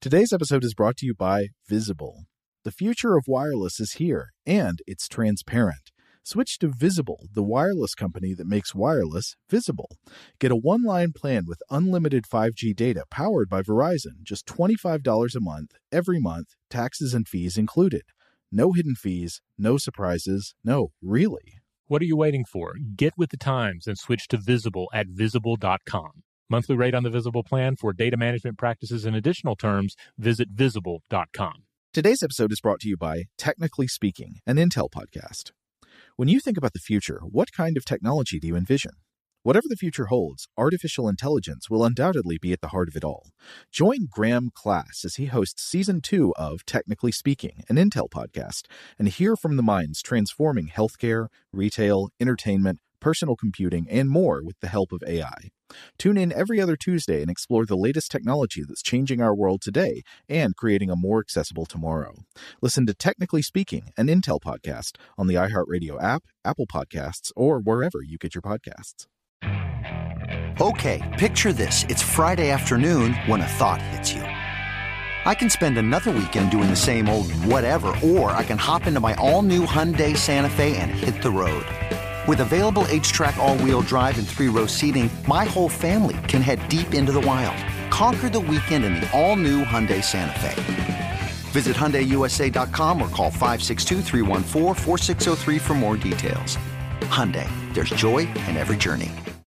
Today's episode is brought to you by Visible. The future of wireless is here, and it's transparent. Switch to Visible, the wireless company that makes wireless visible. Get a one-line plan with unlimited 5G data powered by Verizon, just $25 a month, every month, taxes and fees included. No hidden fees, no surprises, no, really. What are you waiting for? Get with the times and switch to Visible at Visible.com. Monthly rate on the Visible plan for data management practices and additional terms, visit Visible.com. Today's episode is brought to you by Technically Speaking, an Intel podcast. When you think about the future, what kind of technology do you envision? Whatever the future holds, artificial intelligence will undoubtedly be at the heart of it all. Join Graham Class as he hosts Season 2 of Technically Speaking, an Intel podcast, and hear from the minds transforming healthcare, retail, entertainment, personal computing, and more with the help of AI. Tune in every other Tuesday and explore the latest technology that's changing our world today and creating a more accessible tomorrow. Listen to Technically Speaking, an Intel podcast on the iHeartRadio app, Apple Podcasts, or wherever you get your podcasts. Okay, picture this. It's Friday afternoon when a thought hits you. I can spend another weekend doing the same old whatever, or I can hop into my all-new Hyundai Santa Fe and hit the road. With available H-Track all-wheel drive and 3-row seating, my whole family can head deep into the wild. Conquer the weekend in the all-new Hyundai Santa Fe. Visit HyundaiUSA.com or call 562-314-4603 for more details. Hyundai, there's joy in every journey.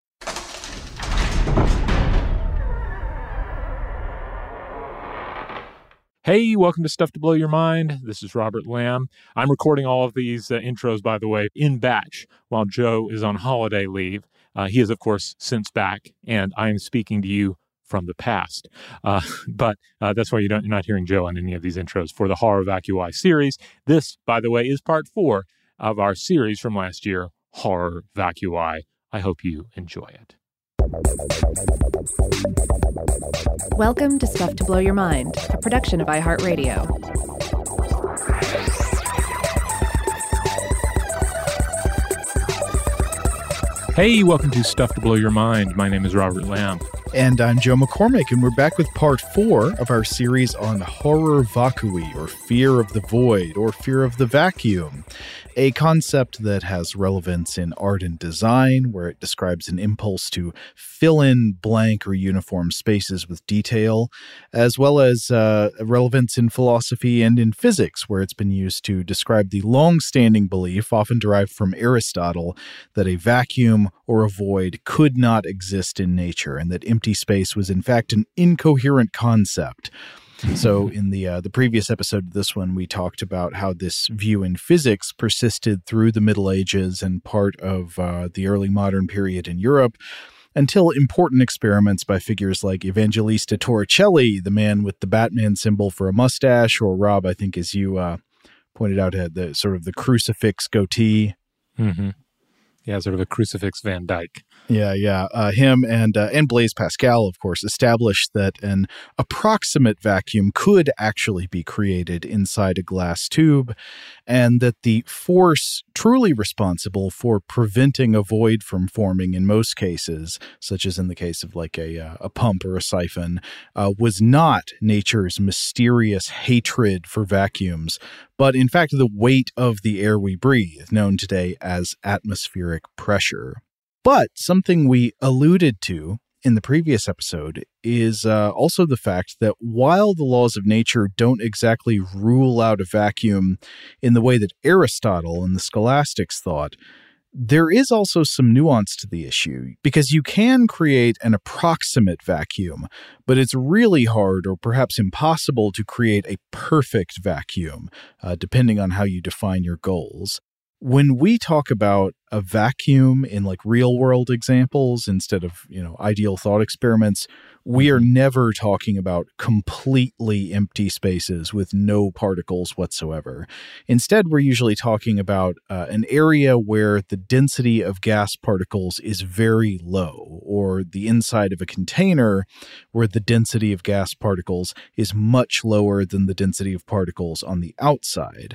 Hey, welcome to Stuff to Blow Your Mind. This is Robert Lamb. I'm recording all of these intros, by the way, in batch while Joe is on holiday leave. He is, of course, since back, and I am speaking to you from the past. But that's why you're not hearing Joe on any of these intros for the Horror Vacui series. This, by the way, is part 4 of our series from last year, Horror Vacui. I hope you enjoy it. Welcome to Stuff to Blow Your Mind, a production of iHeartRadio. Hey, welcome to Stuff to Blow Your Mind. My name is Robert Lamb. And I'm Joe McCormick, and we're back with part 4 of our series on horror vacui, or fear of the void, or fear of the vacuum, a concept that has relevance in art and design, where it describes an impulse to fill in blank or uniform spaces with detail, as well as relevance in philosophy and in physics, where it's been used to describe the long-standing belief, often derived from Aristotle, that a vacuum or a void could not exist in nature, and that empty space was in fact an incoherent concept. So in the previous episode of this one, we talked about how this view in physics persisted through the Middle Ages and part of the early modern period in Europe, until important experiments by figures like Evangelista Torricelli, the man with the Batman symbol for a mustache, or Rob, I think as you pointed out, had the sort of the crucifix goatee. Mm-hmm. Yeah, sort of a crucifix Van Dyke. Yeah. Him and Blaise Pascal, of course, established that an approximate vacuum could actually be created inside a glass tube, and that the force truly responsible for preventing a void from forming in most cases, such as in the case of like a pump or a siphon, was not nature's mysterious hatred for vacuums, but in fact the weight of the air we breathe, known today as atmospheric pressure. But something we alluded to in the previous episode is also the fact that while the laws of nature don't exactly rule out a vacuum in the way that Aristotle and the scholastics thought, there is also some nuance to the issue, because you can create an approximate vacuum, but it's really hard or perhaps impossible to create a perfect vacuum, depending on how you define your goals. When we talk about a vacuum in like real world examples instead of, ideal thought experiments, we are never talking about completely empty spaces with no particles whatsoever. Instead, we're usually talking about an area where the density of gas particles is very low, or the inside of a container where the density of gas particles is much lower than the density of particles on the outside.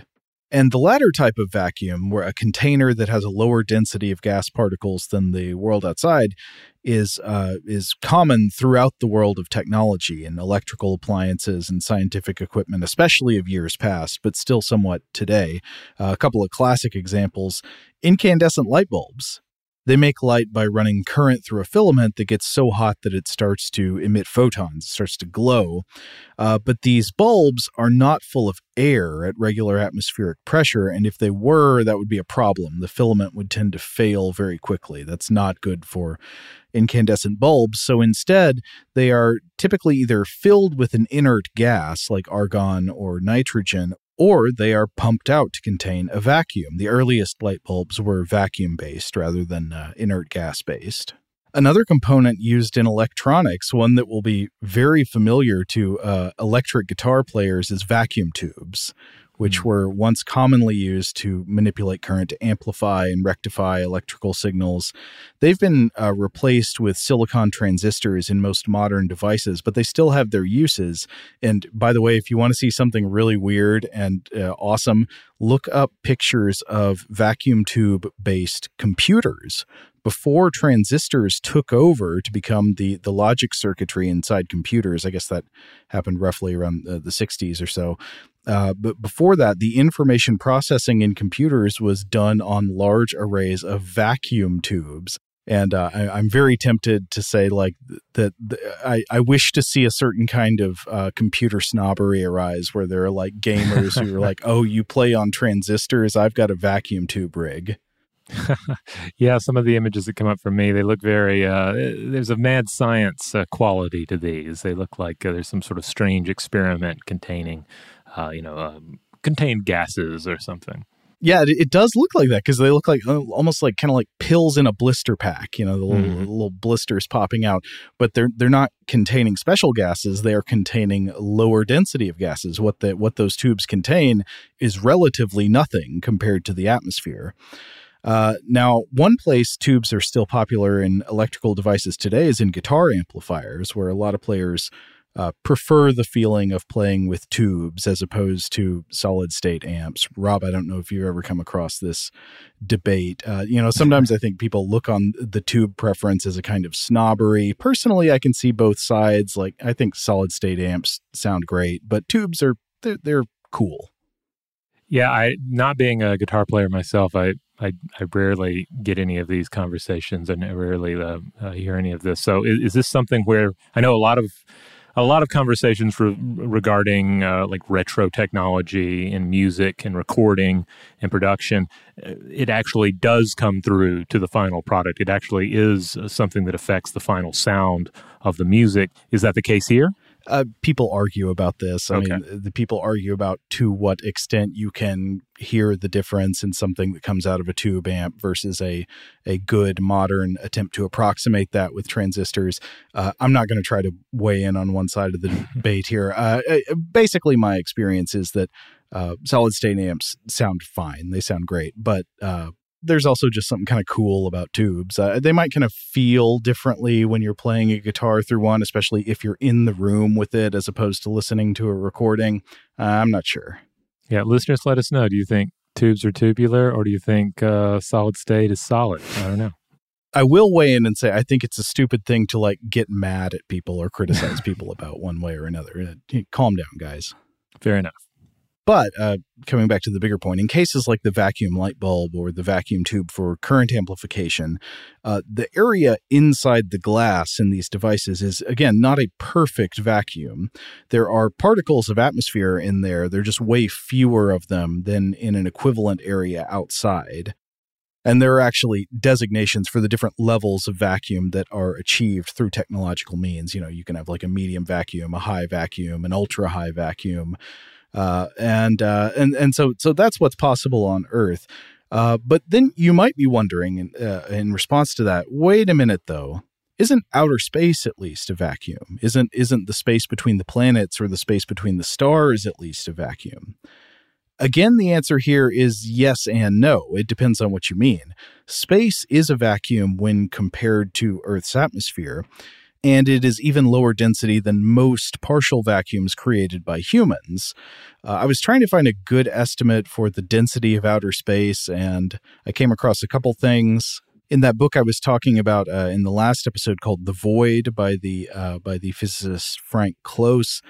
And the latter type of vacuum, where a container that has a lower density of gas particles than the world outside, is common throughout the world of technology and electrical appliances and scientific equipment, especially of years past, but still somewhat today. A couple of classic examples: incandescent light bulbs. They make light by running current through a filament that gets so hot that it starts to emit photons, it starts to glow. But these bulbs are not full of air at regular atmospheric pressure, and if they were, that would be a problem. The filament would tend to fail very quickly. That's not good for incandescent bulbs. So instead, they are typically either filled with an inert gas like argon or nitrogen, or they are pumped out to contain a vacuum. The earliest light bulbs were vacuum-based rather than inert gas-based. Another component used in electronics, one that will be very familiar to electric guitar players, is vacuum tubes, which were once commonly used to manipulate current to amplify and rectify electrical signals. They've been replaced with silicon transistors in most modern devices, but they still have their uses. And by the way, if you want to see something really weird and awesome, look up pictures of vacuum tube-based computers. Before transistors took over to become the logic circuitry inside computers, I guess that happened roughly around the 60s or so. But before that, the information processing in computers was done on large arrays of vacuum tubes. And I'm very tempted to say that I wish to see a certain kind of computer snobbery arise where there are like gamers who are like, oh, you play on transistors? I've got a vacuum tube rig. Yeah, some of the images that come up for me, they look very, there's a mad science quality to these. They look like there's some sort of strange experiment containing, contained gases or something. Yeah, it does look like that because they look like almost like kind of like pills in a blister pack, the little blisters popping out. But they're not containing special gases. They are containing lower density of gases. What those tubes contain is relatively nothing compared to the atmosphere. Now, one place tubes are still popular in electrical devices today is in guitar amplifiers, where a lot of players prefer the feeling of playing with tubes as opposed to solid-state amps. Rob, I don't know if you've ever come across this debate. Sometimes I think people look on the tube preference as a kind of snobbery. Personally, I can see both sides. Like, I think solid-state amps sound great, but tubes they're cool. Yeah, not being a guitar player myself, I rarely get any of these conversations and I rarely hear any of this. So is this something where I know a lot of conversations regarding like retro technology and music and recording and production, it actually does come through to the final product. It actually is something that affects the final sound of the music. Is that the case here? People argue about this. I mean, the people argue about to what extent you can hear the difference in something that comes out of a tube amp versus a good modern attempt to approximate that with transistors. I'm not going to try to weigh in on one side of the debate here. Basically, my experience is that solid-state amps sound fine. They sound great, but there's also just something kind of cool about tubes. They might kind of feel differently when you're playing a guitar through one, especially if you're in the room with it as opposed to listening to a recording. I'm not sure. Yeah, listeners, let us know. Do you think tubes are tubular or do you think solid state is solid? I don't know. I will weigh in and say I think it's a stupid thing to get mad at people or criticize people about one way or another. Calm down, guys. Fair enough. But coming back to the bigger point, in cases like the vacuum light bulb or the vacuum tube for current amplification, the area inside the glass in these devices is, again, not a perfect vacuum. There are particles of atmosphere in there. There are just way fewer of them than in an equivalent area outside. And there are actually designations for the different levels of vacuum that are achieved through technological means. You can have like a medium vacuum, a high vacuum, an ultra high vacuum. And so that's what's possible on Earth. But then you might be wondering in response to that, wait a minute though, isn't outer space at least a vacuum? Isn't the space between the planets or the space between the stars at least a vacuum? Again, the answer here is yes and no. It depends on what you mean. Space is a vacuum when compared to Earth's atmosphere. and it is even lower density than most partial vacuums created by humans. I was trying to find a good estimate for the density of outer space, and I came across a couple things. In that book I was talking about in the last episode called The Void by the physicist Frank Close,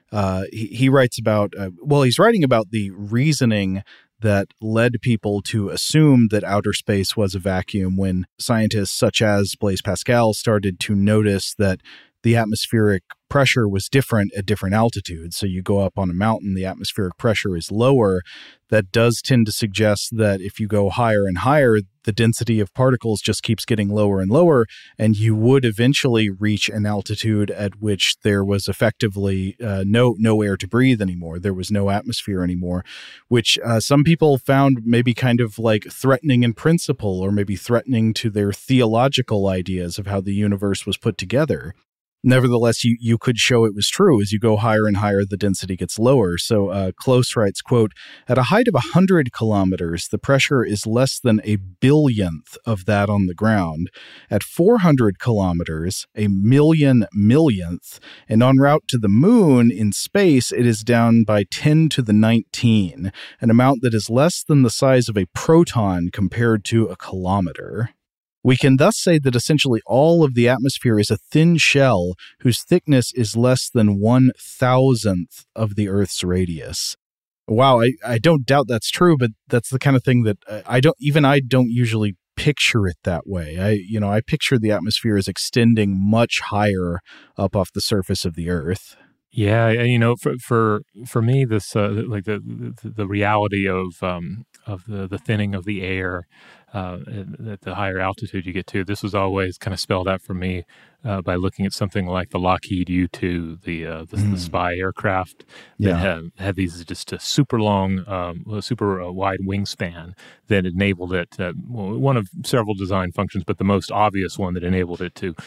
he writes about, he's writing about the reasoning that led people to assume that outer space was a vacuum when scientists such as Blaise Pascal started to notice that the atmospheric pressure was different at different altitudes. So you go up on a mountain, the atmospheric pressure is lower. That does tend to suggest that if you go higher and higher, the density of particles just keeps getting lower and lower, and you would eventually reach an altitude at which there was effectively no air to breathe anymore. There was no atmosphere anymore, which some people found maybe kind of like threatening in principle, or maybe threatening to their theological ideas of how the universe was put together. Nevertheless, you could show it was true. As you go higher and higher, the density gets lower. So Close writes, quote, "At a height of 100 kilometers, the pressure is less than a billionth of that on the ground. At 400 kilometers, a millionth. And en route to the moon in space, it is down by 10 to the 19, an amount that is less than the size of a proton compared to a kilometer. We can thus say that essentially all of the atmosphere is a thin shell whose thickness is less than 1,000th of the Earth's radius." Wow, I don't doubt that's true, but that's the kind of thing that I don't usually picture it that way. I picture the atmosphere as extending much higher up off the surface of the Earth. Yeah, for me, this like the reality of the thinning of the air at the higher altitude you get to, this was always kind of spelled out for me by looking at something like the Lockheed U-2, the spy aircraft that had these just a super long, super wide wingspan that enabled it. One of several design functions, but the most obvious one that enabled it to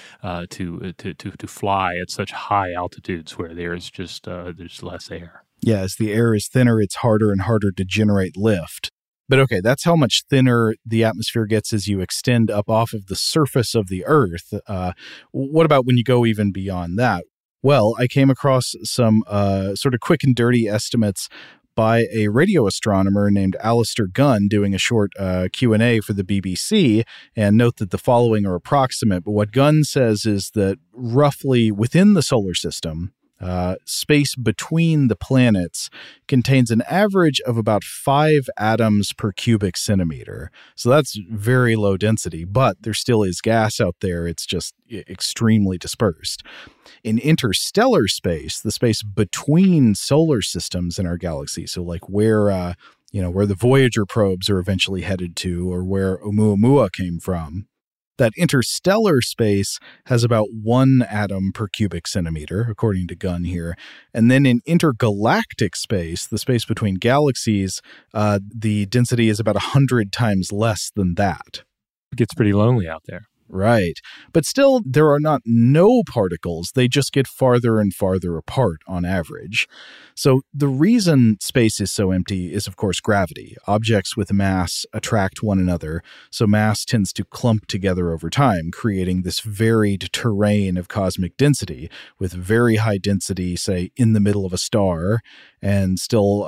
fly at such high altitudes where there's just there's less air. Yeah, as the air is thinner, it's harder and harder to generate lift. But okay, that's how much thinner the atmosphere gets as you extend up off of the surface of the Earth. What about when you go even beyond that? Well, I came across some sort of quick and dirty estimates by a radio astronomer named Alistair Gunn doing a short Q&A for the BBC. And note that the following are approximate, but what Gunn says is that roughly within the solar system, space between the planets contains an average of about 5 atoms per cubic centimeter. So that's very low density, but there still is gas out there. It's just extremely dispersed. In interstellar space, the space between solar systems in our galaxy, so like where the Voyager probes are eventually headed to, or where Oumuamua came from, that interstellar space has about 1 atom per cubic centimeter, according to Gunn here. And then in intergalactic space, the space between galaxies, the density is about 100 times less than that. It gets pretty lonely out there. Right. But still, there are not no particles. They just get farther and farther apart on average. So the reason space is so empty is, of course, gravity. Objects with mass attract one another, so mass tends to clump together over time, creating this varied terrain of cosmic density, with very high density, say, in the middle of a star, and still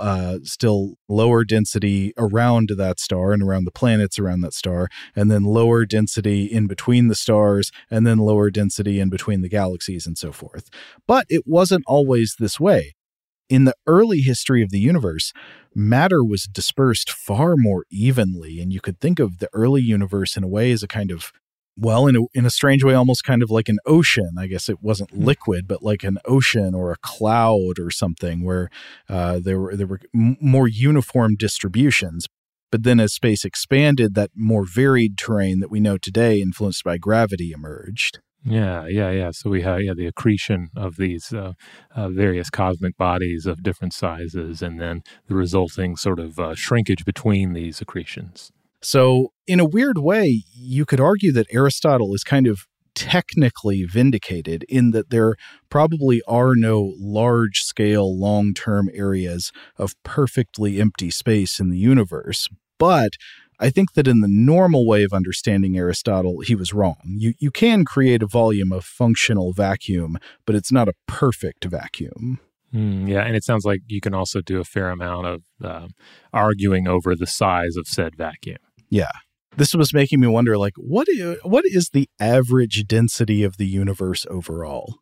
lower density around that star and around the planets around that star, and then lower density in between the stars, and then lower density in between the galaxies, and so forth. But it wasn't always this way. In the early history of the universe, matter was dispersed far more evenly, and you could think of the early universe in a way as a kind of, well, in a strange way, almost kind of like an ocean. I guess it wasn't liquid, but like an ocean or a cloud or something, where there were more uniform distributions. But then as space expanded, that more varied terrain that we know today, influenced by gravity, emerged. Yeah. So we have the accretion of these various cosmic bodies of different sizes, and then the resulting sort of shrinkage between these accretions. So in a weird way, you could argue that Aristotle is kind of technically vindicated in that there probably are no large-scale, long-term areas of perfectly empty space in the universe. But I think that in the normal way of understanding Aristotle, he was wrong. You can create a volume of functional vacuum, but it's not a perfect vacuum. Yeah, and it sounds like you can also do a fair amount of arguing over the size of said vacuum. Yeah. This was making me wonder, like, what is the average density of the universe overall?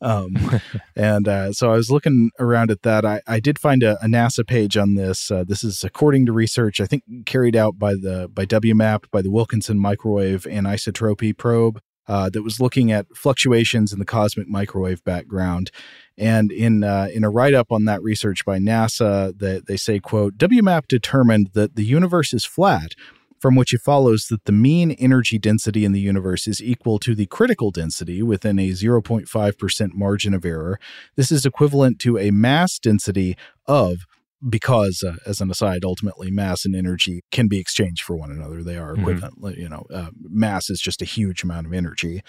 So I was looking around at that. I did find a NASA page on this. This is according to research, I think, carried out by WMAP, by the Wilkinson Microwave Anisotropy Probe, that was looking at fluctuations in the cosmic microwave background. And in a write-up on that research by NASA, they say, quote, WMAP determined that the universe is flat, from which it follows that the mean energy density in the universe is equal to the critical density within a 0.5% margin of error. This is equivalent to a mass density of, because, as an aside, ultimately mass and energy can be exchanged for one another. They are equivalent. Mass is just a huge amount of energy.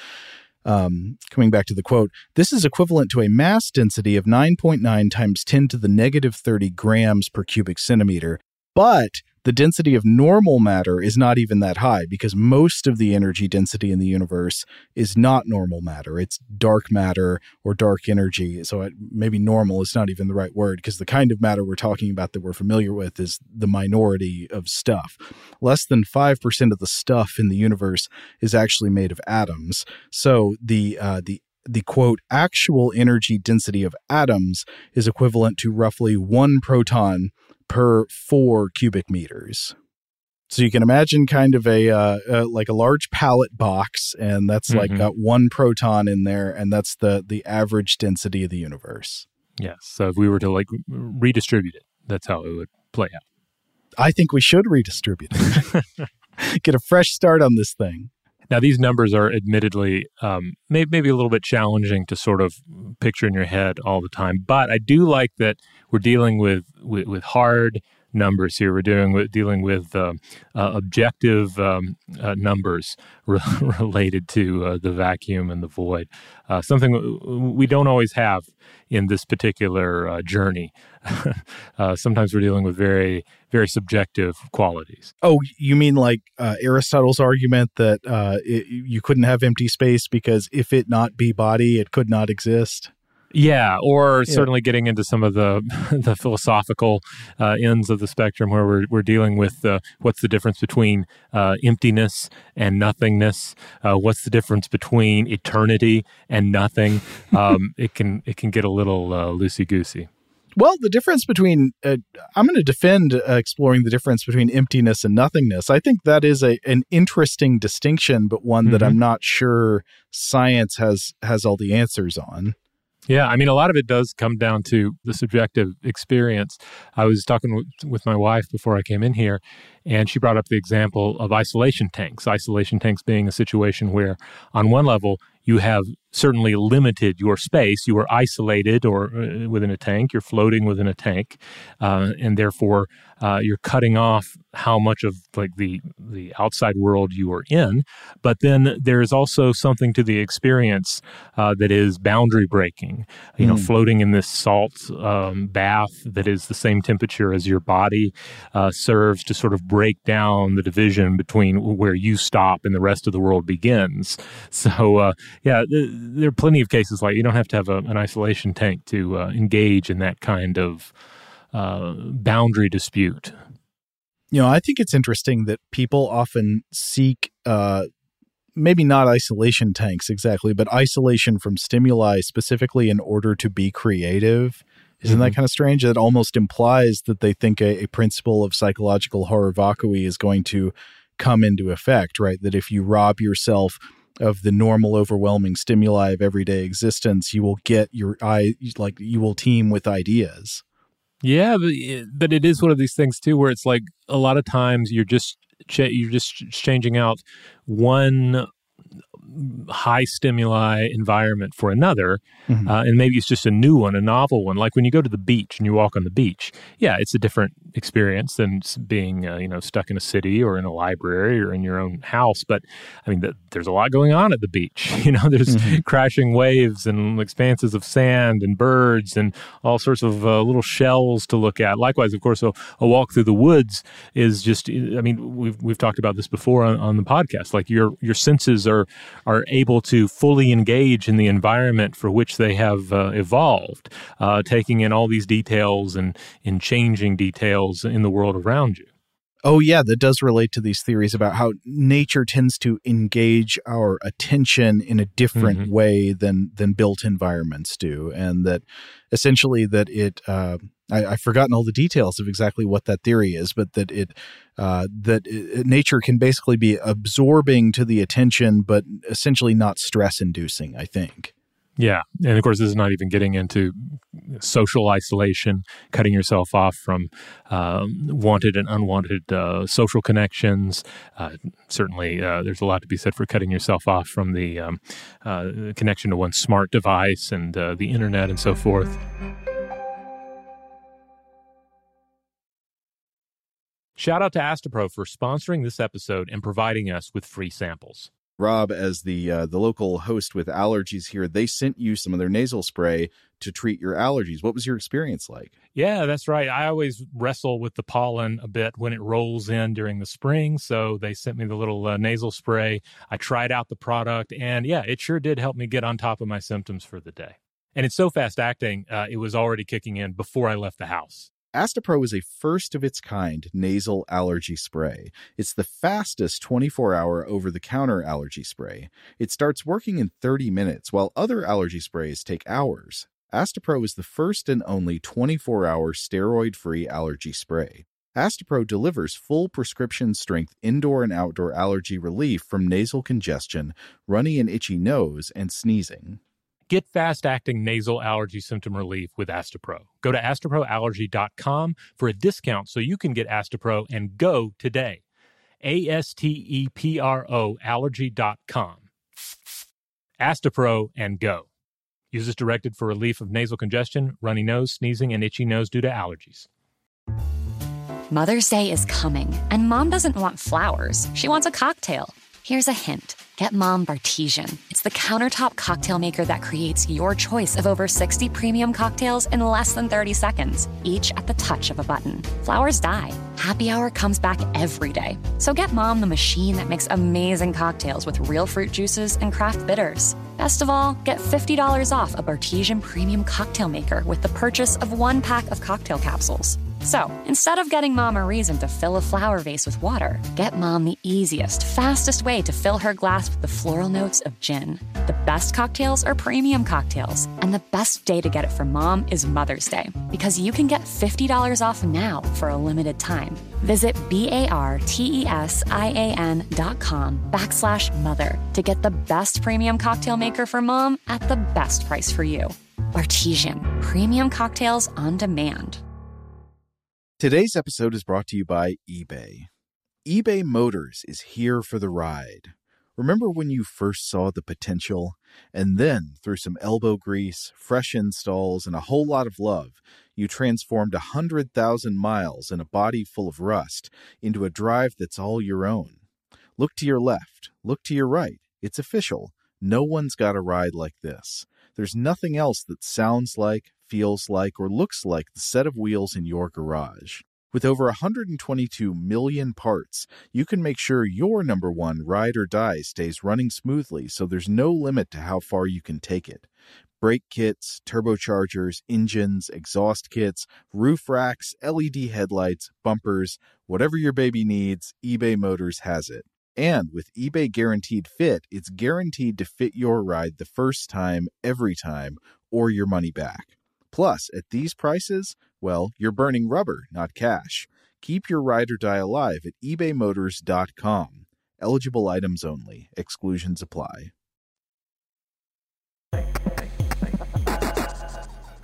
Coming back to the quote, this is equivalent to a mass density of 9.9 times 10 to the negative 30 grams per cubic centimeter. But the density of normal matter is not even that high, because most of the energy density in the universe is not normal matter. It's dark matter or dark energy. So maybe normal is not even the right word, because the kind of matter we're talking about that we're familiar with is the minority of stuff. Less than 5% of the stuff in the universe is actually made of atoms. So the quote, actual energy density of atoms is equivalent to roughly 1 proton per 4 cubic meters. So you can imagine kind of like a large pallet box, and that's like got 1 proton in there, and that's the average density of the universe. Yes. So if we were to like redistribute it, that's how it would play out. I think we should redistribute it. Get a fresh start on this thing. Now, these numbers are admittedly maybe a little bit challenging to sort of picture in your head all the time, but I do like that we're dealing with hard numbers here. We're dealing with objective numbers related to the vacuum and the void, something we don't always have in this particular journey. Sometimes we're dealing with very, very subjective qualities. Oh, you mean like Aristotle's argument that you couldn't have empty space because if it not be body, it could not exist? Yeah, or certainly getting into some of the philosophical ends of the spectrum where we're dealing with what's the difference between emptiness and nothingness? What's the difference between eternity and nothing? It can get a little loosey-goosey. Well, the difference between I'm going to defend exploring the difference between emptiness and nothingness. I think that is an interesting distinction, but one that I'm not sure science has all the answers on. Yeah, I mean, a lot of it does come down to the subjective experience. I was talking with my wife before I came in here, and she brought up the example of isolation tanks. Isolation tanks being a situation where, on one level, you have certainly limited your space. You are isolated or within a tank. You're floating within a tank, and therefore you're cutting off how much of like the outside world you are in. But then there is also something to the experience that is boundary breaking. You know, floating in this salt bath that is the same temperature as your body serves to sort of break down the division between where you stop and the rest of the world begins. So yeah, there are plenty of cases like you don't have to have an isolation tank to engage in that kind of boundary dispute. You know, I think it's interesting that people often seek maybe not isolation tanks exactly, but isolation from stimuli specifically in order to be creative. Isn't that kind of strange? That almost implies that they think a principle of psychological horror vacui is going to come into effect, right? That if you rob yourself of the normal overwhelming stimuli of everyday existence, you will get you will teem with ideas. Yeah, but it is one of these things too, where it's like a lot of times you're just changing out one high stimuli environment for another, Mhm. and maybe it's just a new one, a novel one. Like when you go to the beach and you walk on the beach, yeah, it's a different experience than being stuck in a city or in a library or in your own house. But I mean, there's a lot going on at the beach. There's crashing waves and expanses of sand and birds and all sorts of little shells to look at. Likewise, of course, a walk through the woods is just, we've talked about this before on the podcast. Like your senses are able to fully engage in the environment for which they have evolved, taking in all these details and in changing details in the world around you. Oh, yeah, that does relate to these theories about how nature tends to engage our attention in a different way than built environments do. And that essentially that it, I've forgotten all the details of exactly what that theory is, but that nature can basically be absorbing to the attention, but essentially not stress-inducing, I think. Yeah. And of course, this is not even getting into social isolation, cutting yourself off from wanted and unwanted social connections. Certainly, there's a lot to be said for cutting yourself off from the connection to one's smart device and the internet and so forth. Shout out to Astepro for sponsoring this episode and providing us with free samples. Rob, as the local host with allergies here, they sent you some of their nasal spray to treat your allergies. What was your experience like? Yeah, that's right. I always wrestle with the pollen a bit when it rolls in during the spring, so they sent me the little nasal spray. I tried out the product, and yeah, it sure did help me get on top of my symptoms for the day. And it's so fast-acting, it was already kicking in before I left the house. Astepro is a first-of-its-kind nasal allergy spray. It's the fastest 24-hour over-the-counter allergy spray. It starts working in 30 minutes, while other allergy sprays take hours. Astepro is the first and only 24-hour steroid-free allergy spray. Astepro delivers full prescription-strength indoor and outdoor allergy relief from nasal congestion, runny and itchy nose, and sneezing. Get fast-acting nasal allergy symptom relief with Astepro. Go to asteproallergy.com for a discount so you can get Astepro and go today. ASTEPRO allergy.com. Astepro and go. Use as directed for relief of nasal congestion, runny nose, sneezing, and itchy nose due to allergies. Mother's Day is coming, and Mom doesn't want flowers. She wants a cocktail. Here's a hint. Get Mom Bartesian. It's the countertop cocktail maker that creates your choice of over 60 premium cocktails in less than 30 seconds, each at the touch of a button. Flowers die. Happy Hour comes back every day. So get Mom the machine that makes amazing cocktails with real fruit juices and craft bitters. Best of all, get $50 off a Bartesian premium cocktail maker with the purchase of 1 pack of cocktail capsules. So, instead of getting Mom a reason to fill a flower vase with water, get Mom the easiest, fastest way to fill her glass with the floral notes of gin. The best cocktails are premium cocktails, and the best day to get it for Mom is Mother's Day, because you can get $50 off now for a limited time. Visit BARTESIAN.com/mother to get the best premium cocktail maker for Mom at the best price for you. Bartesian, premium cocktails on demand. Today's episode is brought to you by eBay. eBay Motors is here for the ride. Remember when you first saw the potential? And then, through some elbow grease, fresh installs, and a whole lot of love, you transformed 100,000 miles and a body full of rust into a drive that's all your own. Look to your left. Look to your right. It's official. No one's got a ride like this. There's nothing else that sounds like, feels like, or looks like the set of wheels in your garage. With over 122 million parts, you can make sure your number one ride or die stays running smoothly, so there's no limit to how far you can take it. Brake kits, turbochargers, engines, exhaust kits, roof racks, LED headlights, bumpers, whatever your baby needs, eBay Motors has it. And with eBay Guaranteed Fit, it's guaranteed to fit your ride the first time, every time, or your money back. Plus, at these prices, well, you're burning rubber, not cash. Keep your ride or die alive at ebaymotors.com. Eligible items only. Exclusions apply.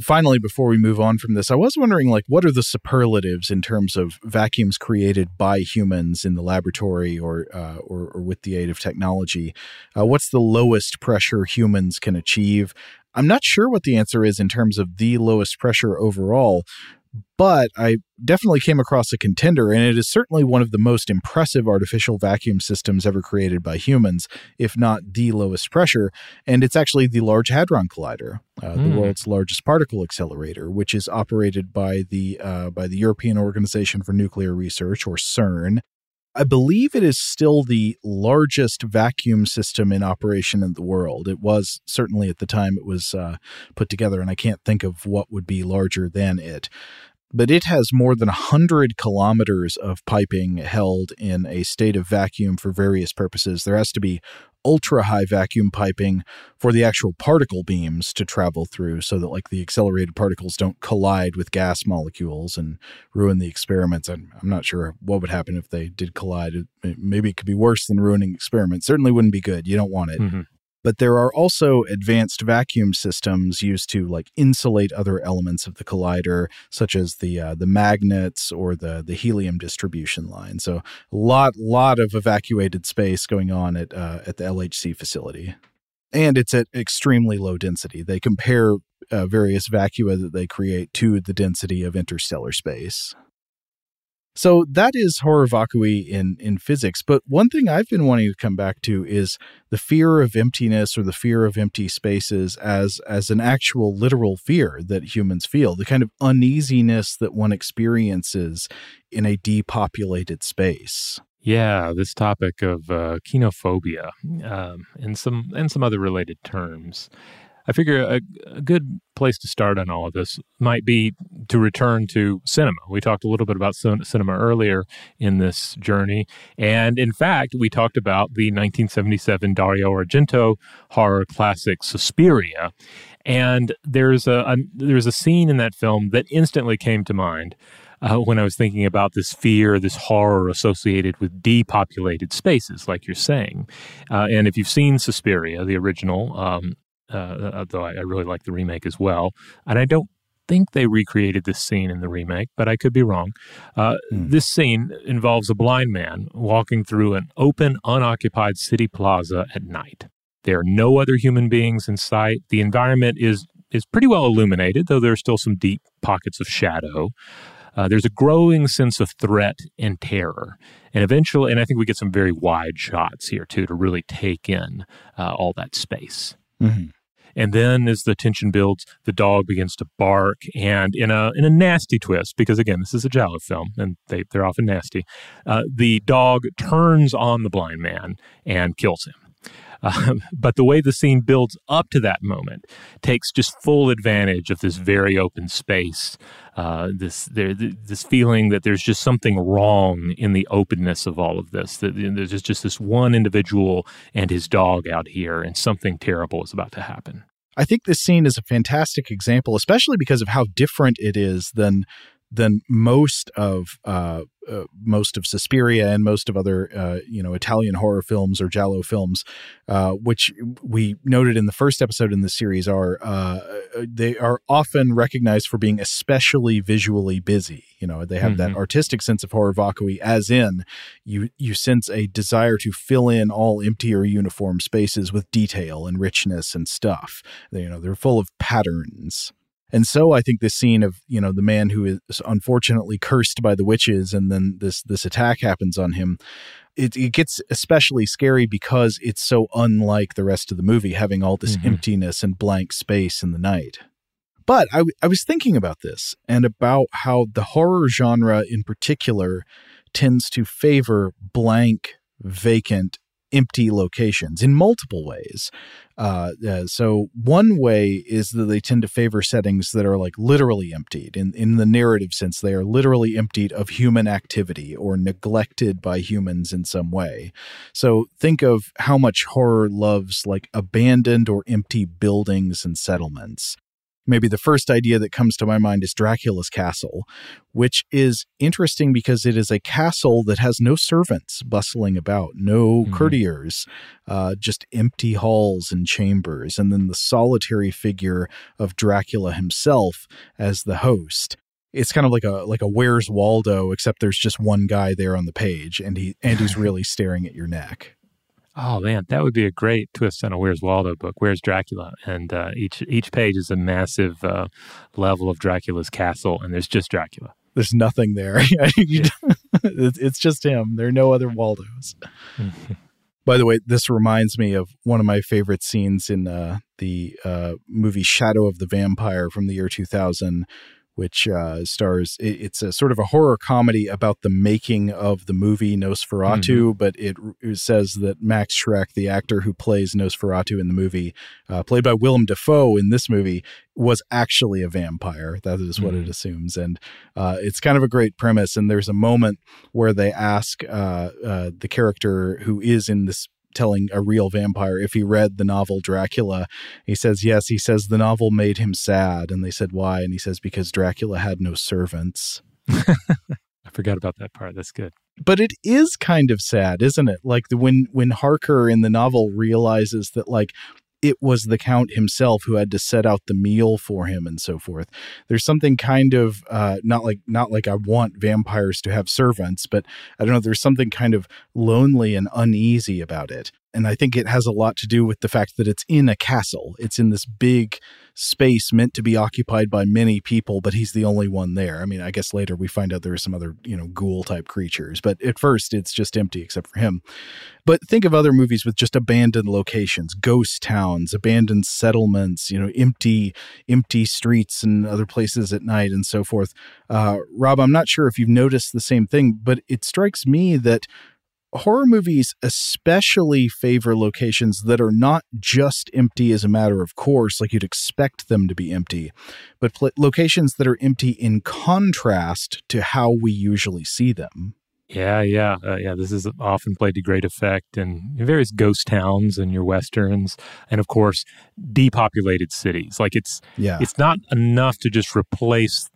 finally, before we move on from this, I was wondering, like, what are the superlatives in terms of vacuums created by humans in the laboratory or with the aid of technology? What's the lowest pressure humans can achieve? I'm not sure what the answer is in terms of the lowest pressure overall, but I definitely came across a contender, and it is certainly one of the most impressive artificial vacuum systems ever created by humans, if not the lowest pressure. And it's actually the Large Hadron Collider, the world's largest particle accelerator, which is operated by the European Organization for Nuclear Research, or CERN. I believe it is still the largest vacuum system in operation in the world. It was certainly at the time it was put together, and I can't think of what would be larger than it. But it has more than 100 kilometers of piping held in a state of vacuum for various purposes. There has to be ultra-high vacuum piping for the actual particle beams to travel through so that, like, the accelerated particles don't collide with gas molecules and ruin the experiments. I'm not sure what would happen if they did collide. Maybe it could be worse than ruining experiments. Certainly wouldn't be good. You don't want it. Mm-hmm. But there are also advanced vacuum systems used to, like, insulate other elements of the collider, such as the magnets or the helium distribution line. So a lot of evacuated space going on at the LHC facility. And it's at extremely low density. They compare various vacua that they create to the density of interstellar space. So that is horror vacui in physics. But one thing I've been wanting to come back to is the fear of emptiness, or the fear of empty spaces, as an actual literal fear that humans feel, the kind of uneasiness that one experiences in a depopulated space. Yeah, this topic of kenophobia and some other related terms. I figure a good place to start on all of this might be to return to cinema. We talked a little bit about cinema earlier in this journey. And in fact, we talked about the 1977 Dario Argento horror classic Suspiria. And there's a scene in that film that instantly came to mind when I was thinking about this fear, this horror associated with depopulated spaces, like you're saying. And if you've seen Suspiria, the original, though I really like the remake as well. And I don't think they recreated this scene in the remake, but I could be wrong. This scene involves a blind man walking through an open, unoccupied city plaza at night. There are no other human beings in sight. The environment is pretty well illuminated, though there are still some deep pockets of shadow. There's a growing sense of threat and terror. And eventually, and I think we get some very wide shots here, too, to really take in all that space. Mm-hmm. And then as the tension builds, the dog begins to bark, and in a nasty twist, because again, this is a giallo film, and they're often nasty, the dog turns on the blind man and kills him. But the way the scene builds up to that moment takes just full advantage of this very open space, this feeling that there's just something wrong in the openness of all of this, that there's just this one individual and his dog out here, and something terrible is about to happen. I think this scene is a fantastic example, especially because of how different it is than most of Suspiria and most of other Italian horror films or giallo films, which we noted in the first episode in the series they are often recognized for being especially visually busy. They have that artistic sense of horror vacui, as in you sense a desire to fill in all empty or uniform spaces with detail and richness and stuff. They're full of patterns. And so I think this scene of, the man who is unfortunately cursed by the witches, and then this attack happens on him, it gets especially scary because it's so unlike the rest of the movie, having all this emptiness and blank space in the night. But I was thinking about this, and about how the horror genre in particular tends to favor blank, vacant, empty locations in multiple ways. So one way is that they tend to favor settings that are, like, literally emptied. In the narrative sense, they are literally emptied of human activity or neglected by humans in some way. So think of how much horror loves, like, abandoned or empty buildings and settlements. Maybe the first idea that comes to my mind is Dracula's castle, which is interesting because it is a castle that has no servants bustling about, no courtiers, just empty halls and chambers, and then the solitary figure of Dracula himself as the host. It's kind of like a Where's Waldo, except there's just one guy there on the page, and he's really staring at your neck. Oh, man, that would be a great twist on a Where's Waldo book. Where's Dracula? And each page is a massive level of Dracula's castle, and there's just Dracula. There's nothing there. It's just him. There are no other Waldos. By the way, this reminds me of one of my favorite scenes in the movie Shadow of the Vampire from the year 2000, which stars, it's a sort of a horror comedy about the making of the movie Nosferatu, but it says that Max Schreck, the actor who plays Nosferatu in the movie, played by Willem Dafoe in this movie, was actually a vampire. That is what it assumes. And it's kind of a great premise. And there's a moment where they ask the character who is in this telling a real vampire if he read the novel Dracula. He says, yes. He says the novel made him sad. And they said, why? And he says, because Dracula had no servants. I forgot about that part. That's good. But it is kind of sad, isn't it? Like when Harker in the novel realizes that like it was the Count himself who had to set out the meal for him and so forth. There's something kind of not like I want vampires to have servants, but I don't know, there's something kind of lonely and uneasy about it. And I think it has a lot to do with the fact that it's in a castle. It's in this big space meant to be occupied by many people, but he's the only one there. I mean, I guess later we find out there are some other, ghoul type creatures, but at first it's just empty except for him. But think of other movies with just abandoned locations, ghost towns, abandoned settlements, empty streets and other places at night and so forth. Rob, I'm not sure if you've noticed the same thing, but it strikes me that horror movies especially favor locations that are not just empty as a matter of course, like you'd expect them to be empty, but locations that are empty in contrast to how we usually see them. Yeah. This is often played to great effect in various ghost towns and your westerns, and of course, depopulated cities. Like it's not enough to just replace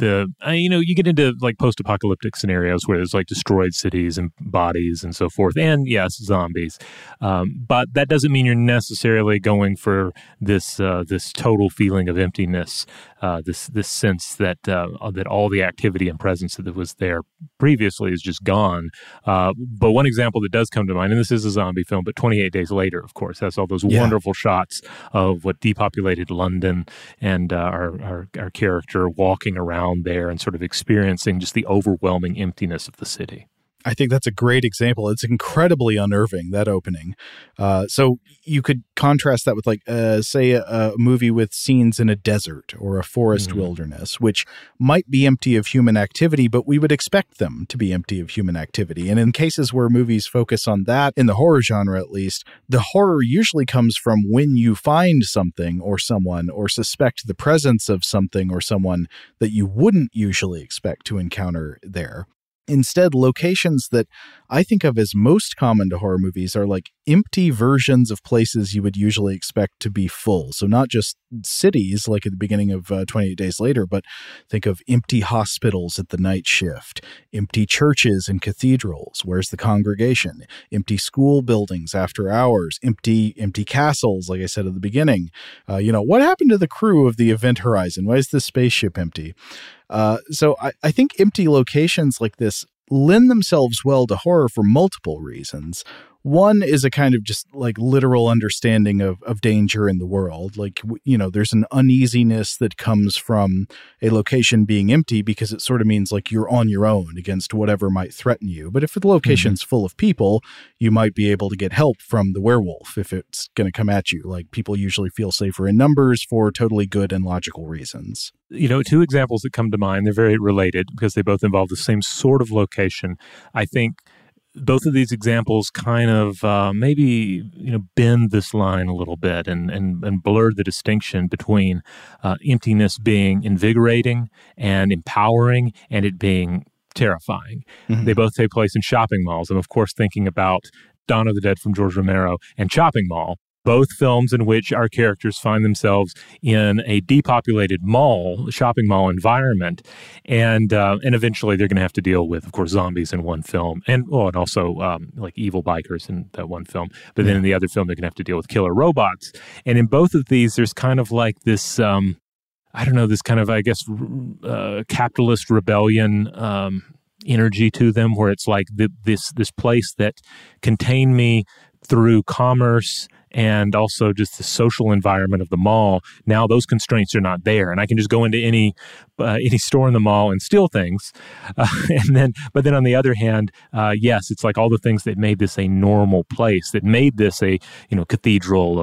you get into like post-apocalyptic scenarios where there's like destroyed cities and bodies and so forth, and yes, zombies. But that doesn't mean you're necessarily going for this total feeling of emptiness, this sense that all the activity and presence that was there previously is just gone. But one example that does come to mind, and this is a zombie film, but 28 Days Later, of course, has all those wonderful shots of what depopulated London and our character walking around there and sort of experiencing just the overwhelming emptiness of the city. I think that's a great example. It's incredibly unnerving, that opening. So you could contrast that with like, say, a movie with scenes in a desert or a forest wilderness, which might be empty of human activity, but we would expect them to be empty of human activity. And in cases where movies focus on that, in the horror genre at least, the horror usually comes from when you find something or someone or suspect the presence of something or someone that you wouldn't usually expect to encounter there. Instead, locations that I think of as most common to horror movies are like empty versions of places you would usually expect to be full. So not just cities like at the beginning of 28 Days Later, but think of empty hospitals at the night shift, empty churches and cathedrals. Where's the congregation? Empty school buildings after hours, empty castles, like I said at the beginning. What happened to the crew of the Event Horizon? Why is the spaceship empty? So I think empty locations like this lend themselves well to horror for multiple reasons. One is a kind of just like literal understanding of danger in the world. Like, there's an uneasiness that comes from a location being empty because it sort of means like you're on your own against whatever might threaten you. But if the location's full of people, you might be able to get help from the werewolf if it's going to come at you. Like people usually feel safer in numbers for totally good and logical reasons. Two examples that come to mind, they're very related because they both involve the same sort of location. I think both of these examples kind of bend this line a little bit and blur the distinction between emptiness being invigorating and empowering and it being terrifying. They both take place in shopping malls. I'm, of course, thinking about Dawn of the Dead from George Romero and Chopping Mall, both films in which our characters find themselves in a depopulated shopping mall environment. And eventually they're going to have to deal with, of course, zombies in one film and also like evil bikers in that one film. But then in the other film, they're going to have to deal with killer robots. And in both of these, there's kind of like this, this kind of, I guess, capitalist rebellion energy to them, where it's like this place that contained me through commerce and also just the social environment of the mall. Now those constraints are not there, and I can just go into any store in the mall and steal things. But then on the other hand, yes, it's like all the things that made this a normal place, that made this a cathedral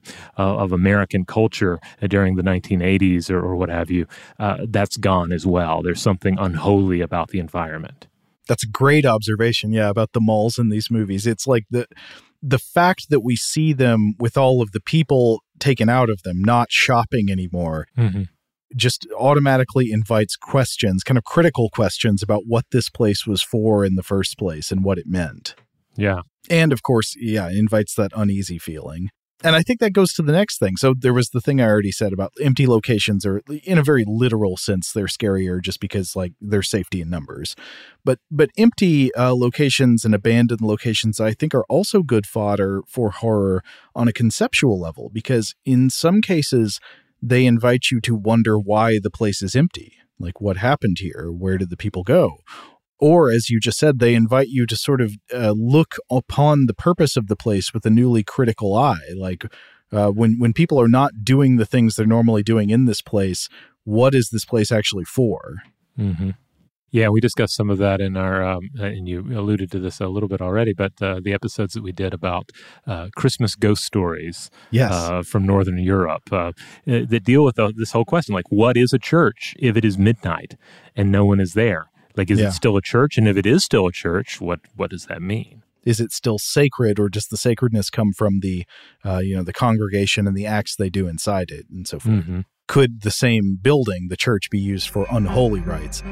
of American culture during the 1980s or what have you. That's gone as well. There's something unholy about the environment. That's a great observation, yeah, about the malls in these movies. It's like the fact that we see them with all of the people taken out of them, not shopping anymore, just automatically invites questions, kind of critical questions about what this place was for in the first place and what it meant. Yeah. And of course, invites that uneasy feeling. And I think that goes to the next thing. So there was the thing I already said about empty locations, or in a very literal sense, they're scarier just because like there's safety in numbers. But empty locations and abandoned locations, I think, are also good fodder for horror on a conceptual level, because in some cases, they invite you to wonder why the place is empty. Like, what happened here? Where did the people go? Or, as you just said, they invite you to sort of look upon the purpose of the place with a newly critical eye. Like, when people are not doing the things they're normally doing in this place, what is this place actually for? Mm-hmm. Yeah, we discussed some of that in our, and you alluded to this a little bit already, but the episodes that we did about Christmas ghost stories from Northern Europe that deal with this whole question, like, what is a church if it is midnight and no one is there? Like, is it still a church? And if it is still a church, what does that mean? Is it still sacred, or does the sacredness come from the congregation and the acts they do inside it and so forth? Mm-hmm. Could the same building, the church, be used for unholy rites?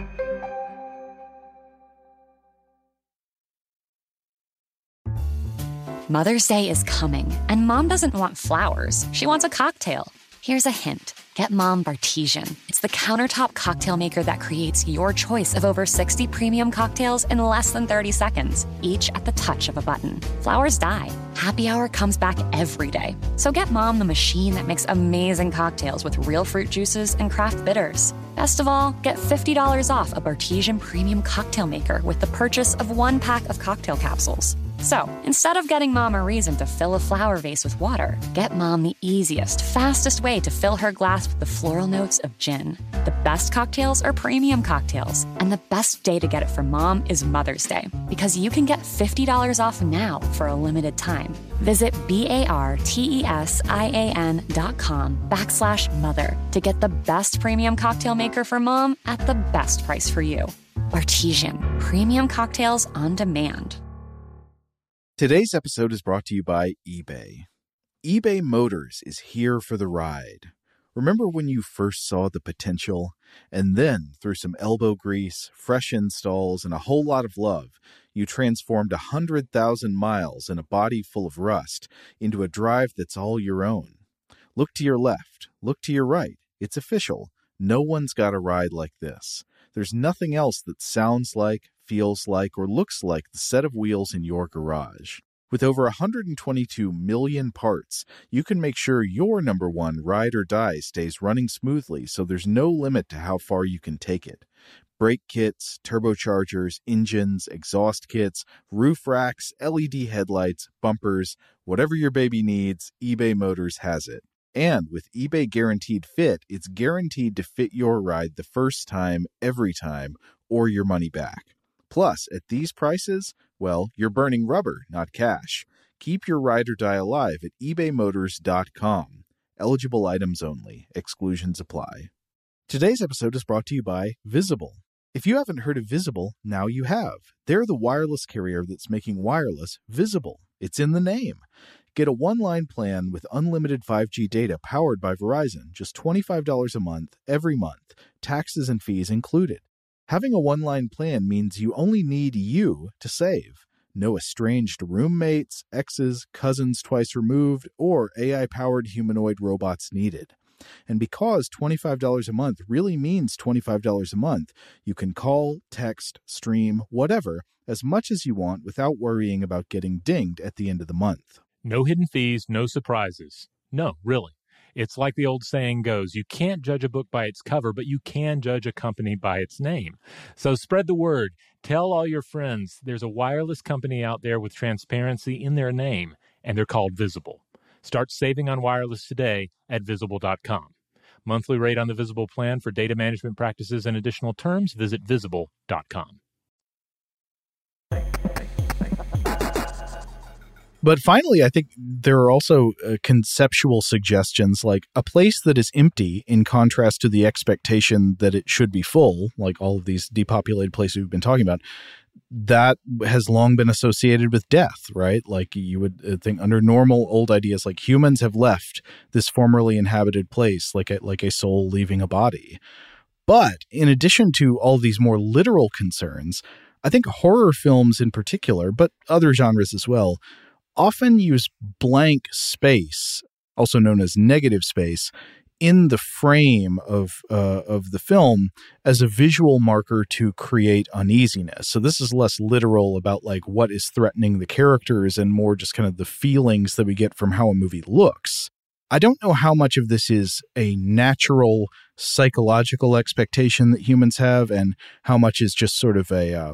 Mother's Day is coming, and Mom doesn't want flowers. She wants a cocktail. Here's a hint. Get Mom Bartesian. It's the countertop cocktail maker that creates your choice of over 60 premium cocktails in less than 30 seconds, each at the touch of a button. Flowers die. Happy Hour comes back every day. So get Mom the machine that makes amazing cocktails with real fruit juices and craft bitters. Best of all, get $50 off a Bartesian premium cocktail maker with the purchase of 1 pack of cocktail capsules. So, instead of getting Mom a reason to fill a flower vase with water, get Mom the easiest, fastest way to fill her glass with the floral notes of gin. The best cocktails are premium cocktails, and the best day to get it for Mom is Mother's Day, because you can get $50 off now for a limited time. Visit BARTESIAN.com/mother to get the best premium cocktail maker for Mom at the best price for you. Bartesian, premium cocktails on demand. Today's episode is brought to you by eBay. eBay Motors is here for the ride. Remember when you first saw the potential? And then, through some elbow grease, fresh installs, and a whole lot of love, you transformed 100,000 miles and a body full of rust into a drive that's all your own. Look to your left. Look to your right. It's official. No one's got a ride like this. There's nothing else that sounds like, feels like, or looks like the set of wheels in your garage. With over 122 million parts, you can make sure your number one ride or die stays running smoothly, so there's no limit to how far you can take it. Brake kits, turbochargers, engines, exhaust kits, roof racks, LED headlights, bumpers, whatever your baby needs, eBay Motors has it. And with eBay Guaranteed Fit, it's guaranteed to fit your ride the first time, every time, or your money back. Plus, at these prices, well, you're burning rubber, not cash. Keep your ride or die alive at ebaymotors.com. Eligible items only. Exclusions apply. Today's episode is brought to you by Visible. If you haven't heard of Visible, now you have. They're the wireless carrier that's making wireless visible. It's in the name. Get a one-line plan with unlimited 5G data powered by Verizon, just $25 a month, every month, taxes and fees included. Having a one-line plan means you only need you to save. no estranged roommates, exes, cousins twice removed, or AI-powered humanoid robots needed. And because $25 a month really means $25 a month, you can call, text, stream, whatever, as much as you want without worrying about getting dinged at the end of the month. No hidden fees, no surprises. No, really. It's like the old saying goes, you can't judge a book by its cover, but you can judge a company by its name. So spread the word. Tell all your friends there's a wireless company out there with transparency in their name, and they're called Visible. Start saving on wireless today at Visible.com. Monthly rate on the Visible plan for data management practices and additional terms, visit Visible.com. But finally, I think there are also conceptual suggestions, like a place that is empty in contrast to the expectation that it should be full, like all of these depopulated places we've been talking about, that has long been associated with death, right? Like you would think under normal old ideas, like humans have left this formerly inhabited place, like a soul leaving a body. But in addition to all these more literal concerns, I think horror films in particular, but other genres as well, often use blank space, also known as negative space, in the frame of the film as a visual marker to create uneasiness. So this is less literal about like what is threatening the characters and more just kind of the feelings that we get from how a movie looks. I don't know how much of this is a natural psychological expectation that humans have and how much is just sort of a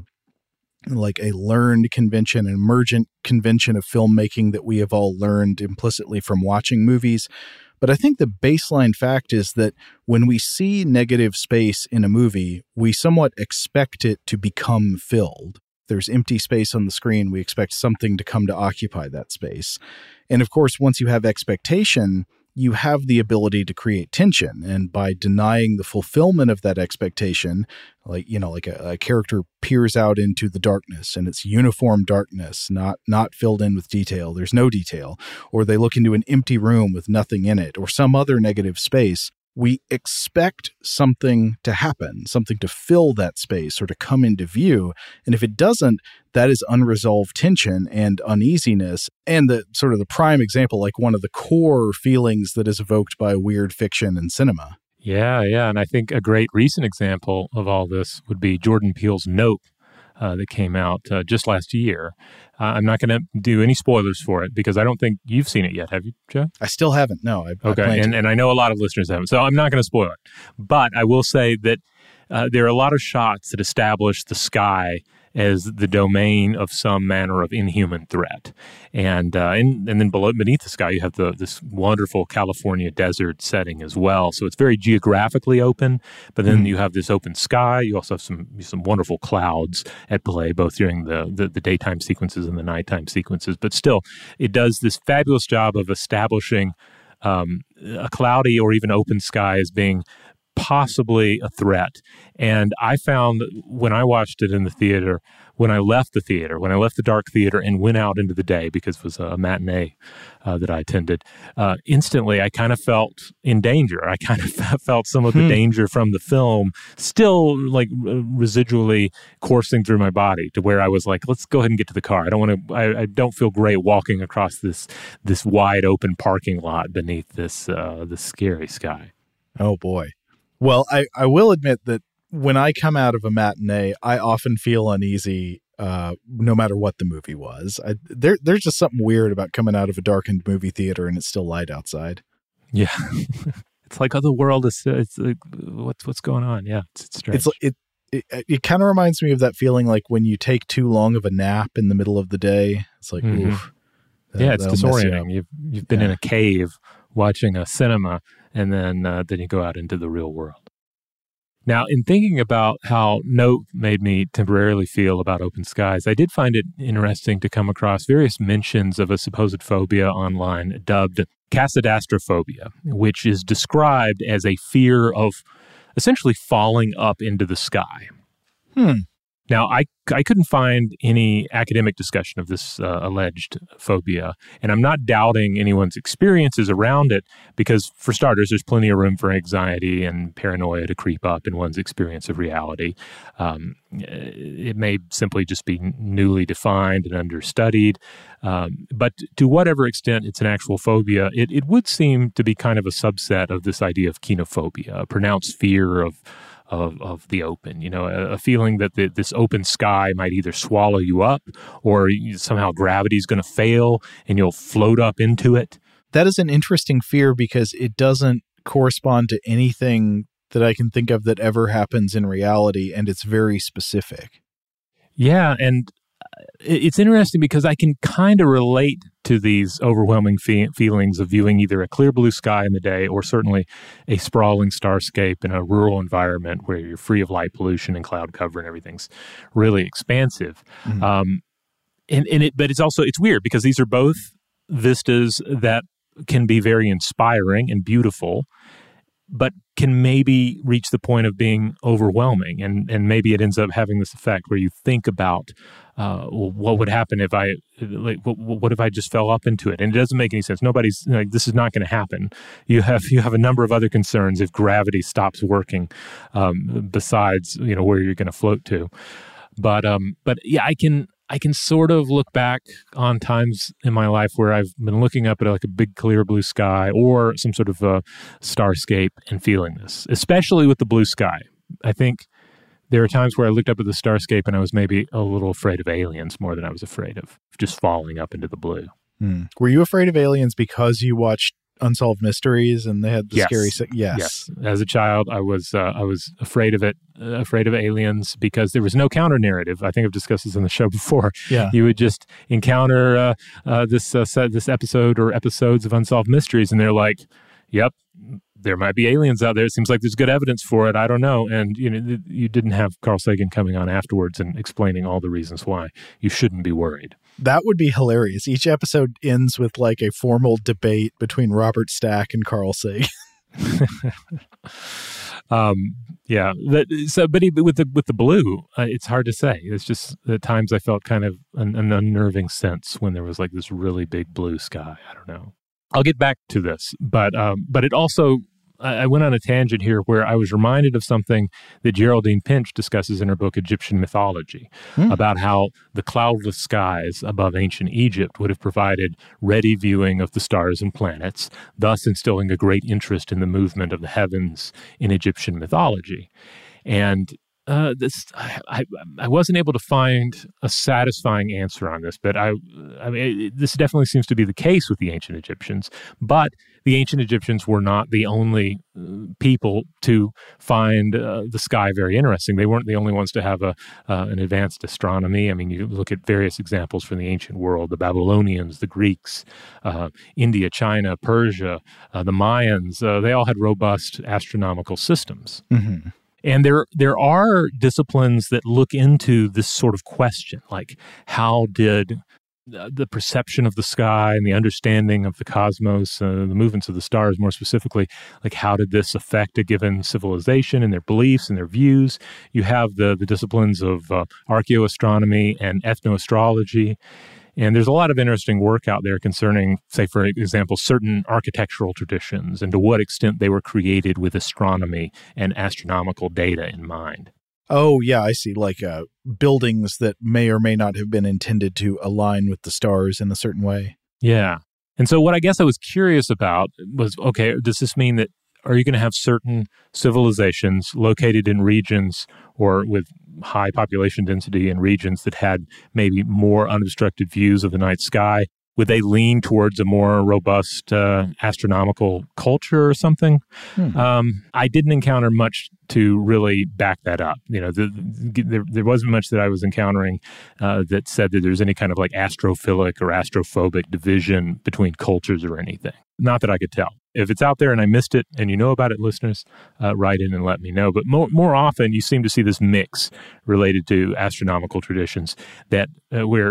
learned convention, an emergent convention of filmmaking that we have all learned implicitly from watching movies. But I think the baseline fact is that when we see negative space in a movie, we somewhat expect it to become filled. There's empty space on the screen. We expect something to come to occupy that space. And of course, once you have expectation, you have the ability to create tension. And by denying the fulfillment of that expectation, like a character peers out into the darkness and it's uniform darkness, not filled in with detail. There's no detail. Or they look into an empty room with nothing in it or some other negative space. We expect something to happen, something to fill that space or to come into view. And if it doesn't, that is unresolved tension and uneasiness. And the sort of the prime example, like one of the core feelings that is evoked by weird fiction and cinema. Yeah. And I think a great recent example of all this would be Jordan Peele's Nope that came out just last year. I'm not going to do any spoilers for it because I don't think you've seen it yet. Have you, Joe? I still haven't. No. Okay. And I know a lot of listeners haven't, so I'm not going to spoil it. But I will say that there are a lot of shots that establish the sky as the domain of some manner of inhuman threat. And then beneath the sky, you have this wonderful California desert setting as well. So it's very geographically open, but then you have this open sky. You also have some wonderful clouds at play, both during the daytime sequences and the nighttime sequences. But still, it does this fabulous job of establishing a cloudy or even open sky as being possibly a threat. And I found when I watched it in the theater, when I left the dark theater and went out into the day, because it was a matinee that I attended, instantly I kind of felt in danger. I kind of felt some of the danger from the film still like residually coursing through my body to where I was like, let's go ahead and get to the car. I don't feel great walking across this wide open parking lot beneath this scary sky. Oh boy. Well, I will admit that when I come out of a matinee, I often feel uneasy no matter what the movie was. There's just something weird about coming out of a darkened movie theater and it's still light outside. Yeah. It's like, the world is, it's like, what's going on? Yeah, it's strange. It kind of reminds me of that feeling like when you take too long of a nap in the middle of the day. It's like, oof. It's disorienting. You've been in a cave watching a cinema, and then you go out into the real world. Now, in thinking about how Nope made me temporarily feel about open skies, I did find it interesting to come across various mentions of a supposed phobia online dubbed casadastrophobia, which is described as a fear of essentially falling up into the sky. Now, I couldn't find any academic discussion of this alleged phobia, and I'm not doubting anyone's experiences around it because, for starters, there's plenty of room for anxiety and paranoia to creep up in one's experience of reality. It may simply just be newly defined and understudied, but to whatever extent it's an actual phobia, it would seem to be kind of a subset of this idea of kenophobia, a pronounced fear of the open, a feeling that this open sky might either swallow you up or somehow gravity is going to fail and you'll float up into it. That is an interesting fear because it doesn't correspond to anything that I can think of that ever happens in reality, and it's very specific. Yeah, and it's interesting because I can kind of relate to these overwhelming feelings of viewing either a clear blue sky in the day or certainly a sprawling starscape in a rural environment where you're free of light pollution and cloud cover and everything's really expansive. Mm-hmm. But it's weird because these are both vistas that can be very inspiring and beautiful, but can maybe reach the point of being overwhelming. And maybe it ends up having this effect where you think about, what would happen if what if I just fell up into it? And it doesn't make any sense. Nobody's this is not going to happen. You have a number of other concerns if gravity stops working, besides, where you're going to float to. But yeah, I can sort of look back on times in my life where I've been looking up at like a big clear blue sky or some sort of a starscape and feeling this, especially with the blue sky. I think there are times where I looked up at the starscape and I was maybe a little afraid of aliens more than I was afraid of just falling up into the blue. Were you afraid of aliens because you watched Unsolved Mysteries and they had the scary... Yes. As a child, I was afraid of it, afraid of aliens because there was no counter narrative. I think I've discussed this on the show before. Yeah. You would just encounter this episode or episodes of Unsolved Mysteries and they're like, yep, there might be aliens out there. It seems like there's good evidence for it. I don't know. And you didn't have Carl Sagan coming on afterwards and explaining all the reasons why you shouldn't be worried. That would be hilarious. Each episode ends with like a formal debate between Robert Stack and Carl Sagan. Yeah. But with the blue, it's hard to say. It's just at times I felt kind of an unnerving sense when there was like this really big blue sky. I don't know. I'll get back to this, but it also, I went on a tangent here where I was reminded of something that Geraldine Pinch discusses in her book, Egyptian Mythology, about how the cloudless skies above ancient Egypt would have provided ready viewing of the stars and planets, thus instilling a great interest in the movement of the heavens in Egyptian mythology. And I wasn't able to find a satisfying answer on this, but I mean, this definitely seems to be the case with the ancient Egyptians. But the ancient Egyptians were not the only people to find the sky very interesting. They weren't the only ones to have an advanced astronomy. I mean, you look at various examples from the ancient world: the Babylonians, the Greeks, India, China, Persia, the Mayans. They all had robust astronomical systems. Mm-hmm. And there are disciplines that look into this sort of question, like how did the perception of the sky and the understanding of the cosmos, the movements of the stars more specifically, like how did this affect a given civilization and their beliefs and their views? You have the disciplines of archaeoastronomy and ethnoastrology. And there's a lot of interesting work out there concerning, say, for example, certain architectural traditions and to what extent they were created with astronomy and astronomical data in mind. Oh, yeah, I see. Like buildings that may or may not have been intended to align with the stars in a certain way. Yeah. And so what I guess I was curious about was, okay, does this mean that are you going to have certain civilizations located in regions or with high population density in regions that had maybe more unobstructed views of the night sky? Would they lean towards a more robust astronomical culture or something? I didn't encounter much to really back that up. There wasn't much that I was encountering that said that there's any kind of like astrophilic or astrophobic division between cultures or anything. Not that I could tell. If it's out there and I missed it and you know about it, listeners, write in and let me know. But more often you seem to see this mix related to astronomical traditions that where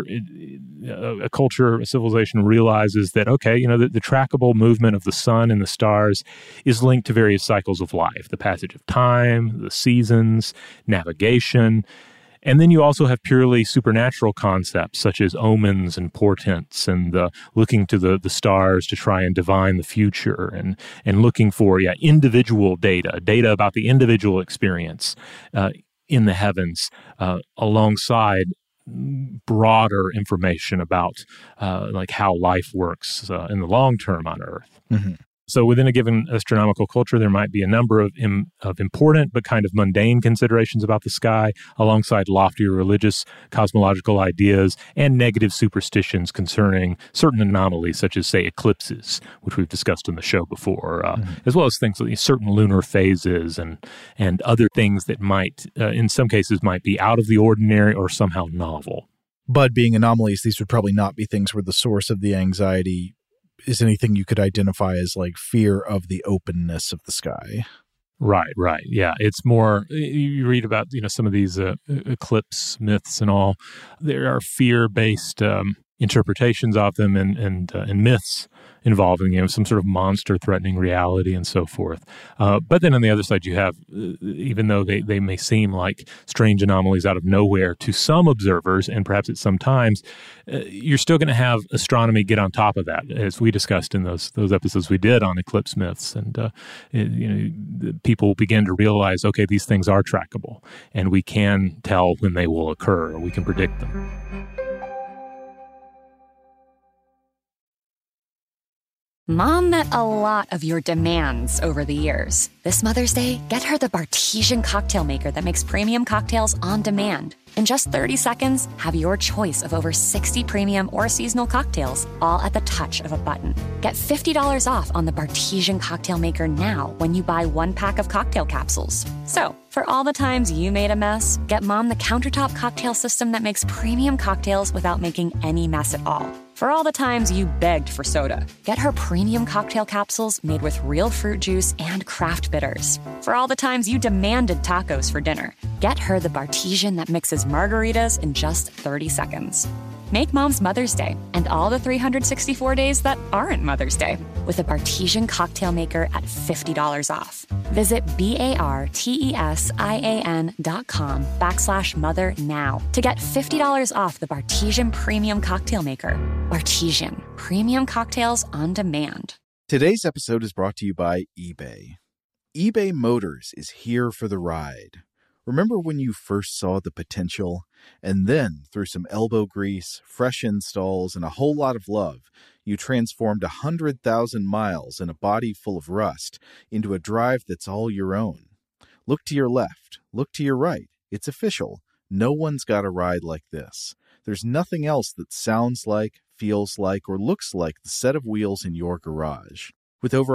a culture, a civilization realizes that, okay, the trackable movement of the sun and the stars is linked to various cycles of life, the passage of time, the seasons, navigation. And then you also have purely supernatural concepts such as omens and portents and looking to the stars to try and divine the future and looking for individual data about the individual experience in the heavens alongside broader information about like how life works in the long term on Earth. Mm-hmm. So within a given astronomical culture, there might be a number of important but kind of mundane considerations about the sky, alongside loftier religious cosmological ideas and negative superstitions concerning certain anomalies, such as, say, eclipses, which we've discussed in the show before, as well as things like certain lunar phases and other things that might, in some cases, might be out of the ordinary or somehow novel. But being anomalies, these would probably not be things where the source of the anxiety is anything you could identify as like fear of the openness of the sky. Right. Yeah. It's more, you read about, some of these eclipse myths and all. There are fear-based interpretations of them and myths involving, some sort of monster threatening reality and so forth. But then on the other side, you have, even though they may seem like strange anomalies out of nowhere to some observers, and perhaps at some times, you're still going to have astronomy get on top of that, as we discussed in those episodes we did on eclipse myths. And, people begin to realize, okay, these things are trackable, and we can tell when they will occur, or we can predict them. Mom met a lot of your demands over the years. This Mother's Day, get her the Bartesian cocktail maker that makes premium cocktails on demand. In just 30 seconds, have your choice of over 60 premium or seasonal cocktails, all at the touch of a button. Get $50 off on the Bartesian cocktail maker now when you buy 1 pack of cocktail capsules. So, for all the times you made a mess, get Mom the countertop cocktail system that makes premium cocktails without making any mess at all. For all the times you begged for soda, get her premium cocktail capsules made with real fruit juice and craft bitters. For all the times you demanded tacos for dinner, get her the Bartesian that mixes margaritas in just 30 seconds. Make Mom's Mother's Day and all the 364 days that aren't Mother's Day with a Bartesian cocktail maker at $50 off. Visit BARTESIAN.com/mother now to get $50 off the Bartesian Premium Cocktail Maker. Bartesian, premium cocktails on demand. Today's episode is brought to you by eBay. eBay Motors is here for the ride. Remember when you first saw the potential? And then, through some elbow grease, fresh installs, and a whole lot of love, you transformed 100,000 miles and a body full of rust into a drive that's all your own. Look to your left. Look to your right. It's official. No one's got a ride like this. There's nothing else that sounds like, feels like, or looks like the set of wheels in your garage. With over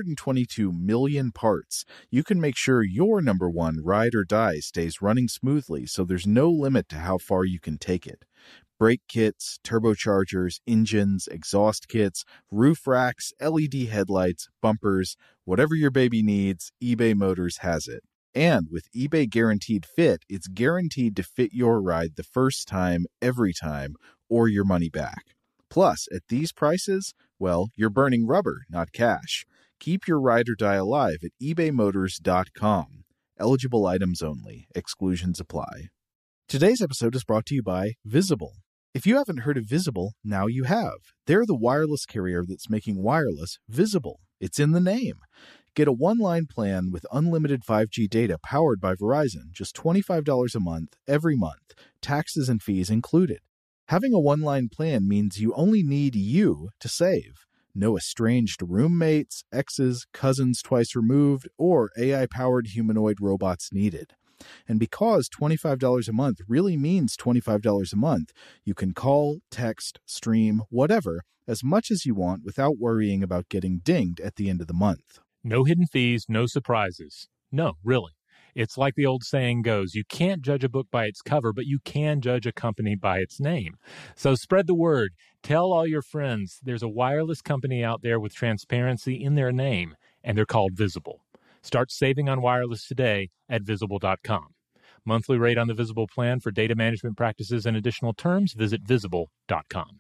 122 million parts, you can make sure your number one ride or die stays running smoothly, so there's no limit to how far you can take it. Brake kits, turbochargers, engines, exhaust kits, roof racks, LED headlights, bumpers, whatever your baby needs, eBay Motors has it. And with eBay Guaranteed Fit, it's guaranteed to fit your ride the first time, every time, or your money back. Plus, at these prices, well, you're burning rubber, not cash. Keep your ride or die alive at ebaymotors.com. Eligible items only. Exclusions apply. Today's episode is brought to you by Visible. If you haven't heard of Visible, now you have. They're the wireless carrier that's making wireless visible. It's in the name. Get a one-line plan with unlimited 5G data powered by Verizon, just $25 a month, every month, taxes and fees included. Having a one-line plan means you only need you to save. No estranged roommates, exes, cousins twice removed, or AI-powered humanoid robots needed. And because $25 a month really means $25 a month, you can call, text, stream, whatever, as much as you want without worrying about getting dinged at the end of the month. No hidden fees, no surprises. No, really. It's like the old saying goes, you can't judge a book by its cover, but you can judge a company by its name. So spread the word. Tell all your friends there's a wireless company out there with transparency in their name, and they're called Visible. Start saving on wireless today at Visible.com. Monthly rate on the Visible plan for data management practices and additional terms, visit Visible.com.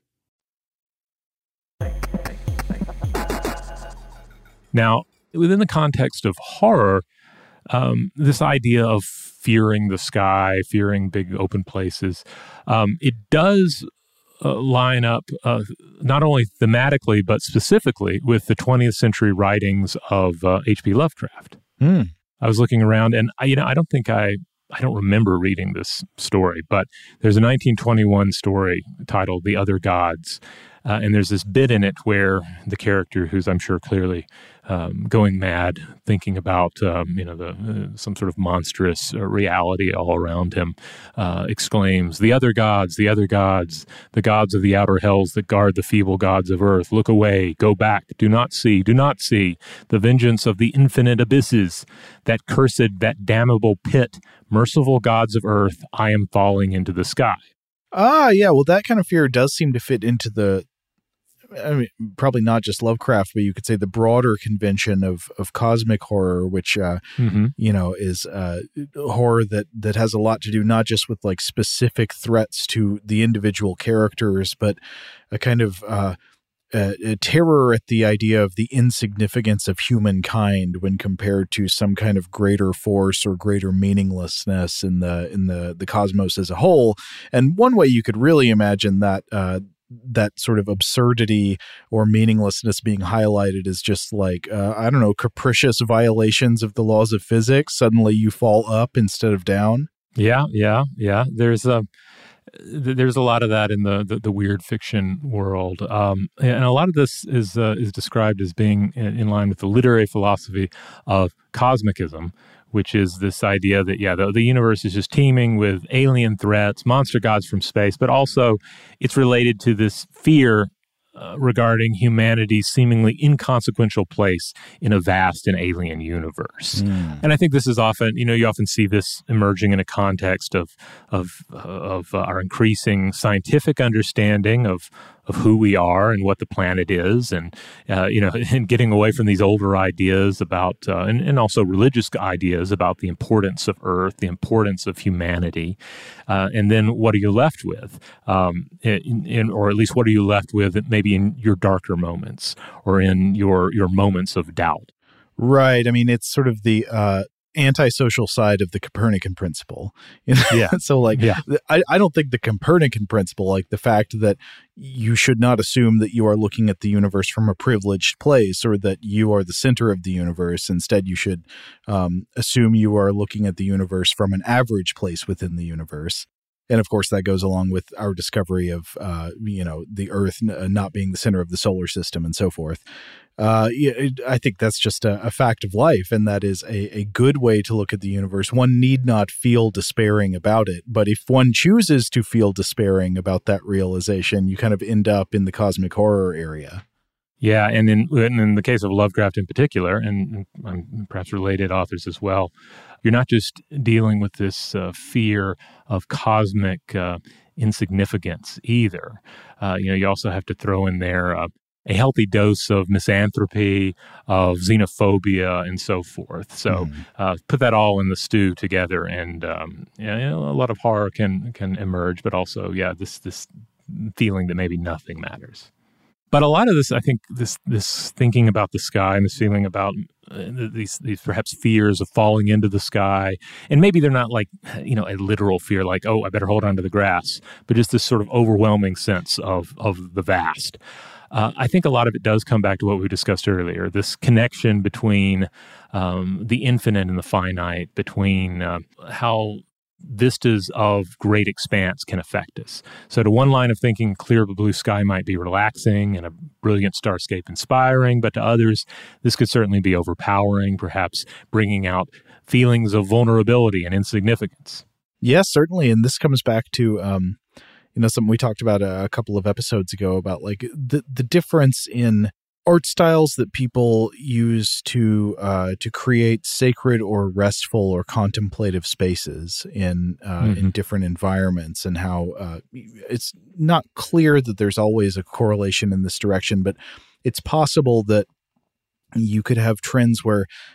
Now, within the context of horror, this idea of fearing the sky, fearing big open places, it does line up not only thematically but specifically with the 20th century writings of H.P. Lovecraft. I was looking around, and I don't remember reading this story, but there's a 1921 story titled "The Other Gods," and there's this bit in it where the character, who's I'm sure clearly going mad, thinking about some sort of monstrous reality all around him, exclaims, the other gods, the gods of the outer hells that guard the feeble gods of earth. Look away, go back, do not see the vengeance of the infinite abysses, that cursed, that damnable pit, merciful gods of earth, I am falling into the sky." Yeah, well, that kind of fear does seem to fit into probably not just Lovecraft, but you could say the broader convention of cosmic horror, which, is horror that has a lot to do not just with like specific threats to the individual characters, but a kind of a terror at the idea of the insignificance of humankind when compared to some kind of greater force or greater meaninglessness in the cosmos as a whole. And one way you could really imagine that sort of absurdity or meaninglessness being highlighted is just like, capricious violations of the laws of physics. Suddenly you fall up instead of down. Yeah. There's a lot of that in the weird fiction world. And a lot of this is described as being in line with the literary philosophy of cosmicism, which is this idea that, the universe is just teeming with alien threats, monster gods from space, but also it's related to this fear regarding humanity's seemingly inconsequential place in a vast and alien universe. And I think this is often, you often see this emerging in a context of our increasing scientific understanding of who we are and what the planet is, and and getting away from these older ideas about and also religious ideas about the importance of Earth, the importance of humanity, and then what are you left with, or at least what are you left with maybe in your darker moments or in your moments of doubt? Right. I mean, it's sort of the antisocial side of the Copernican principle. Yeah. So I don't think the Copernican principle, like the fact that you should not assume that you are looking at the universe from a privileged place or that you are the center of the universe. Instead, you should assume you are looking at the universe from an average place within the universe. And of course, that goes along with our discovery of, the Earth not being the center of the solar system and so forth. I think that's just a fact of life, and that is a good way to look at the universe. One need not feel despairing about it, but if one chooses to feel despairing about that realization, you kind of end up in the cosmic horror area. Yeah, and in the case of Lovecraft in particular, and perhaps related authors as well, you're not just dealing with this fear of cosmic insignificance either. You also have to throw in there a healthy dose of misanthropy, of xenophobia, and so forth. So put that all in the stew together, and a lot of horror can emerge, but also, this feeling that maybe nothing matters. But a lot of this, I think, this thinking about the sky and this feeling about these perhaps fears of falling into the sky, and maybe they're not like, a literal fear like, oh, I better hold on to the grass, but just this sort of overwhelming sense of the vast. I think a lot of it does come back to what we discussed earlier, this connection between the infinite and the finite, between how vistas of great expanse can affect us. So to one line of thinking, clear blue sky might be relaxing and a brilliant starscape inspiring, but to others, this could certainly be overpowering, perhaps bringing out feelings of vulnerability and insignificance. Yes, certainly. And this comes back to, something we talked about a couple of episodes ago about like the difference in art styles that people use to create sacred or restful or contemplative spaces in different environments, and how it's not clear that there's always a correlation in this direction, but it's possible that you could have trends where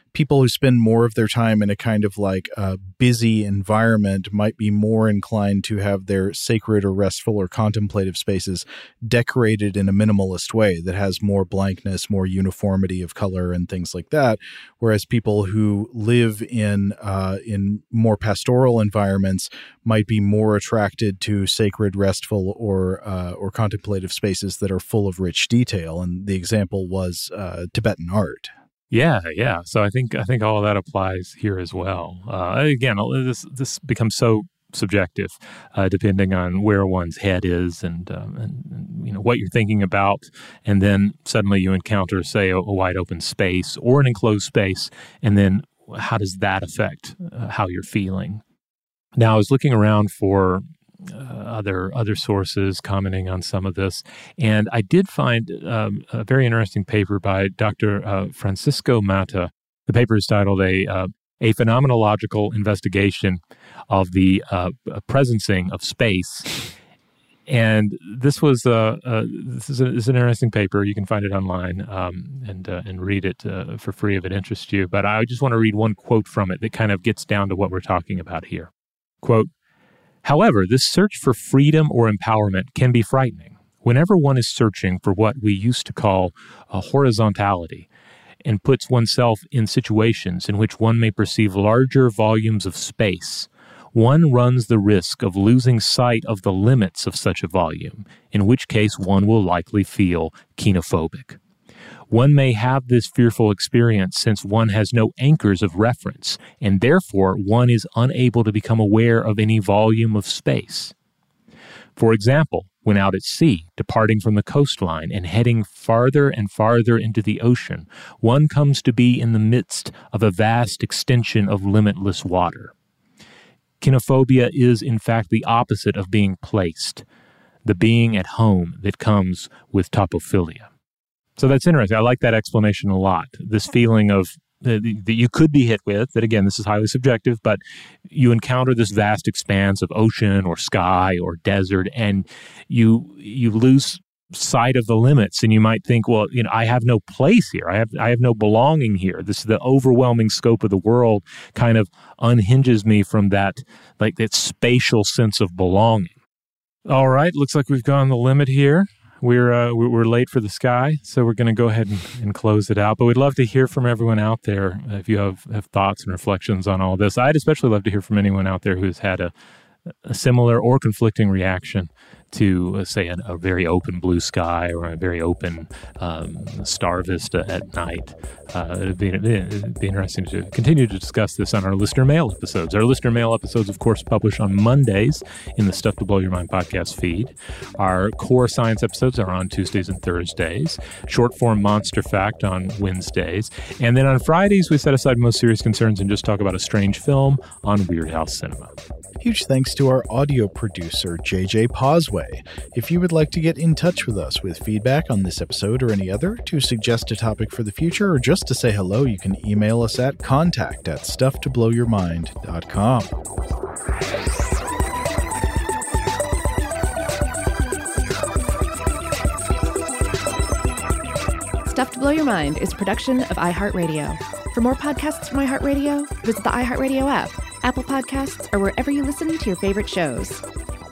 people who spend more of their time in a kind of like a busy environment might be more inclined to have their sacred or restful or contemplative spaces decorated in a minimalist way that has more blankness, more uniformity of color and things like that. Whereas people who live in more pastoral environments might be more attracted to sacred, restful, or contemplative spaces that are full of rich detail. And the example was Tibetan art. Yeah. So I think all of that applies here as well. Again, this becomes so subjective, depending on where one's head is and what you're thinking about, and then suddenly you encounter, say, a wide open space or an enclosed space, and then how does that affect how you're feeling? Now, I was looking around for other sources commenting on some of this, and I did find a very interesting paper by Dr. Francisco Mata. The paper is titled "A Phenomenological Investigation of the Presencing of Space." And this is an interesting paper. You can find it online and read it for free if it interests you. But I just want to read one quote from it that kind of gets down to what we're talking about here. Quote, "However, this search for freedom or empowerment can be frightening. Whenever one is searching for what we used to call a horizontality and puts oneself in situations in which one may perceive larger volumes of space, one runs the risk of losing sight of the limits of such a volume, in which case one will likely feel kinophobic. One may have this fearful experience since one has no anchors of reference, and therefore one is unable to become aware of any volume of space. For example, when out at sea, departing from the coastline and heading farther and farther into the ocean, one comes to be in the midst of a vast extension of limitless water. Kinophobia is, in fact, the opposite of being placed, the being at home that comes with topophilia." So that's interesting. I like that explanation a lot. This feeling of that you could be hit with, that again, this is highly subjective, but you encounter this vast expanse of ocean or sky or desert, and you lose sight of the limits, and you might think, well, I have no place here. I have no belonging here. This is the overwhelming scope of the world kind of unhinges me from that spatial sense of belonging. All right, looks like we've gone the limit here. We're late for the sky, so we're going to go ahead and close it out. But we'd love to hear from everyone out there if you have thoughts and reflections on all this. I'd especially love to hear from anyone out there who's had a similar or conflicting reaction to, say, a very open blue sky or a very open star vista at night. It'd be interesting to continue to discuss this on our listener mail episodes. Our listener mail episodes, of course, publish on Mondays in the Stuff to Blow Your Mind podcast feed. Our core science episodes are on Tuesdays and Thursdays. Short form Monster Fact on Wednesdays. And then on Fridays, we set aside most serious concerns and just talk about a strange film on Weird House Cinema. Huge thanks to our audio producer, JJ Posway. If you would like to get in touch with us with feedback on this episode or any other, to suggest a topic for the future, or just to say hello, you can email us at contact@stufftoblowyourmind.com. Stuff to Blow Your Mind is a production of iHeartRadio. For more podcasts from iHeartRadio, visit the iHeartRadio app, Apple Podcasts, or wherever you listen to your favorite shows.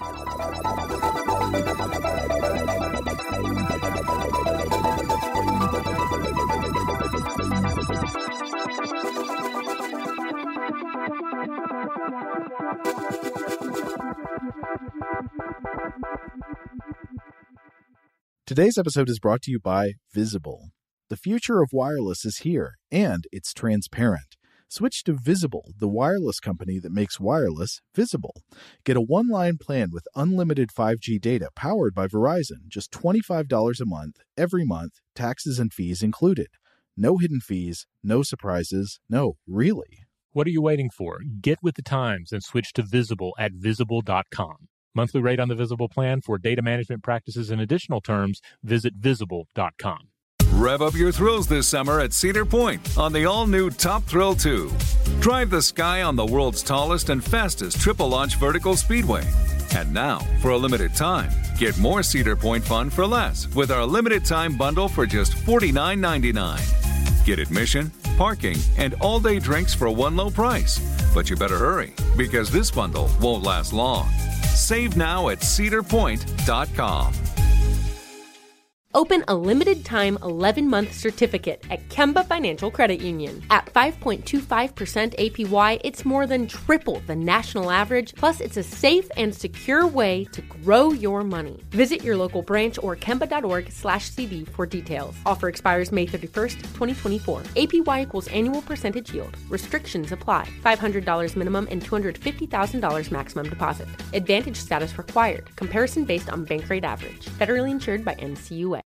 Today's episode is brought to you by Visible. The future of wireless is here, and it's transparent. Switch to Visible, the wireless company that makes wireless visible. Get a one-line plan with unlimited 5G data powered by Verizon, just $25 a month, every month, taxes and fees included. No hidden fees, no surprises, no, really. What are you waiting for? Get with the times and switch to Visible at Visible.com. Monthly rate on the Visible plan. For data management practices and additional terms, visit Visible.com. Rev up your thrills this summer at Cedar Point on the all-new Top Thrill 2. Drive the sky on the world's tallest and fastest triple-launch vertical speedway. And now, for a limited time, get more Cedar Point fun for less with our limited-time bundle for just $49.99. Get admission, parking, and all-day drinks for one low price. But you better hurry, because this bundle won't last long. Save now at cedarpoint.com. Open a limited-time 11-month certificate at Kemba Financial Credit Union. At 5.25% APY, it's more than triple the national average, plus it's a safe and secure way to grow your money. Visit your local branch or kemba.org/CD for details. Offer expires May 31st, 2024. APY equals annual percentage yield. Restrictions apply. $500 minimum and $250,000 maximum deposit. Advantage status required. Comparison based on bank rate average. Federally insured by NCUA.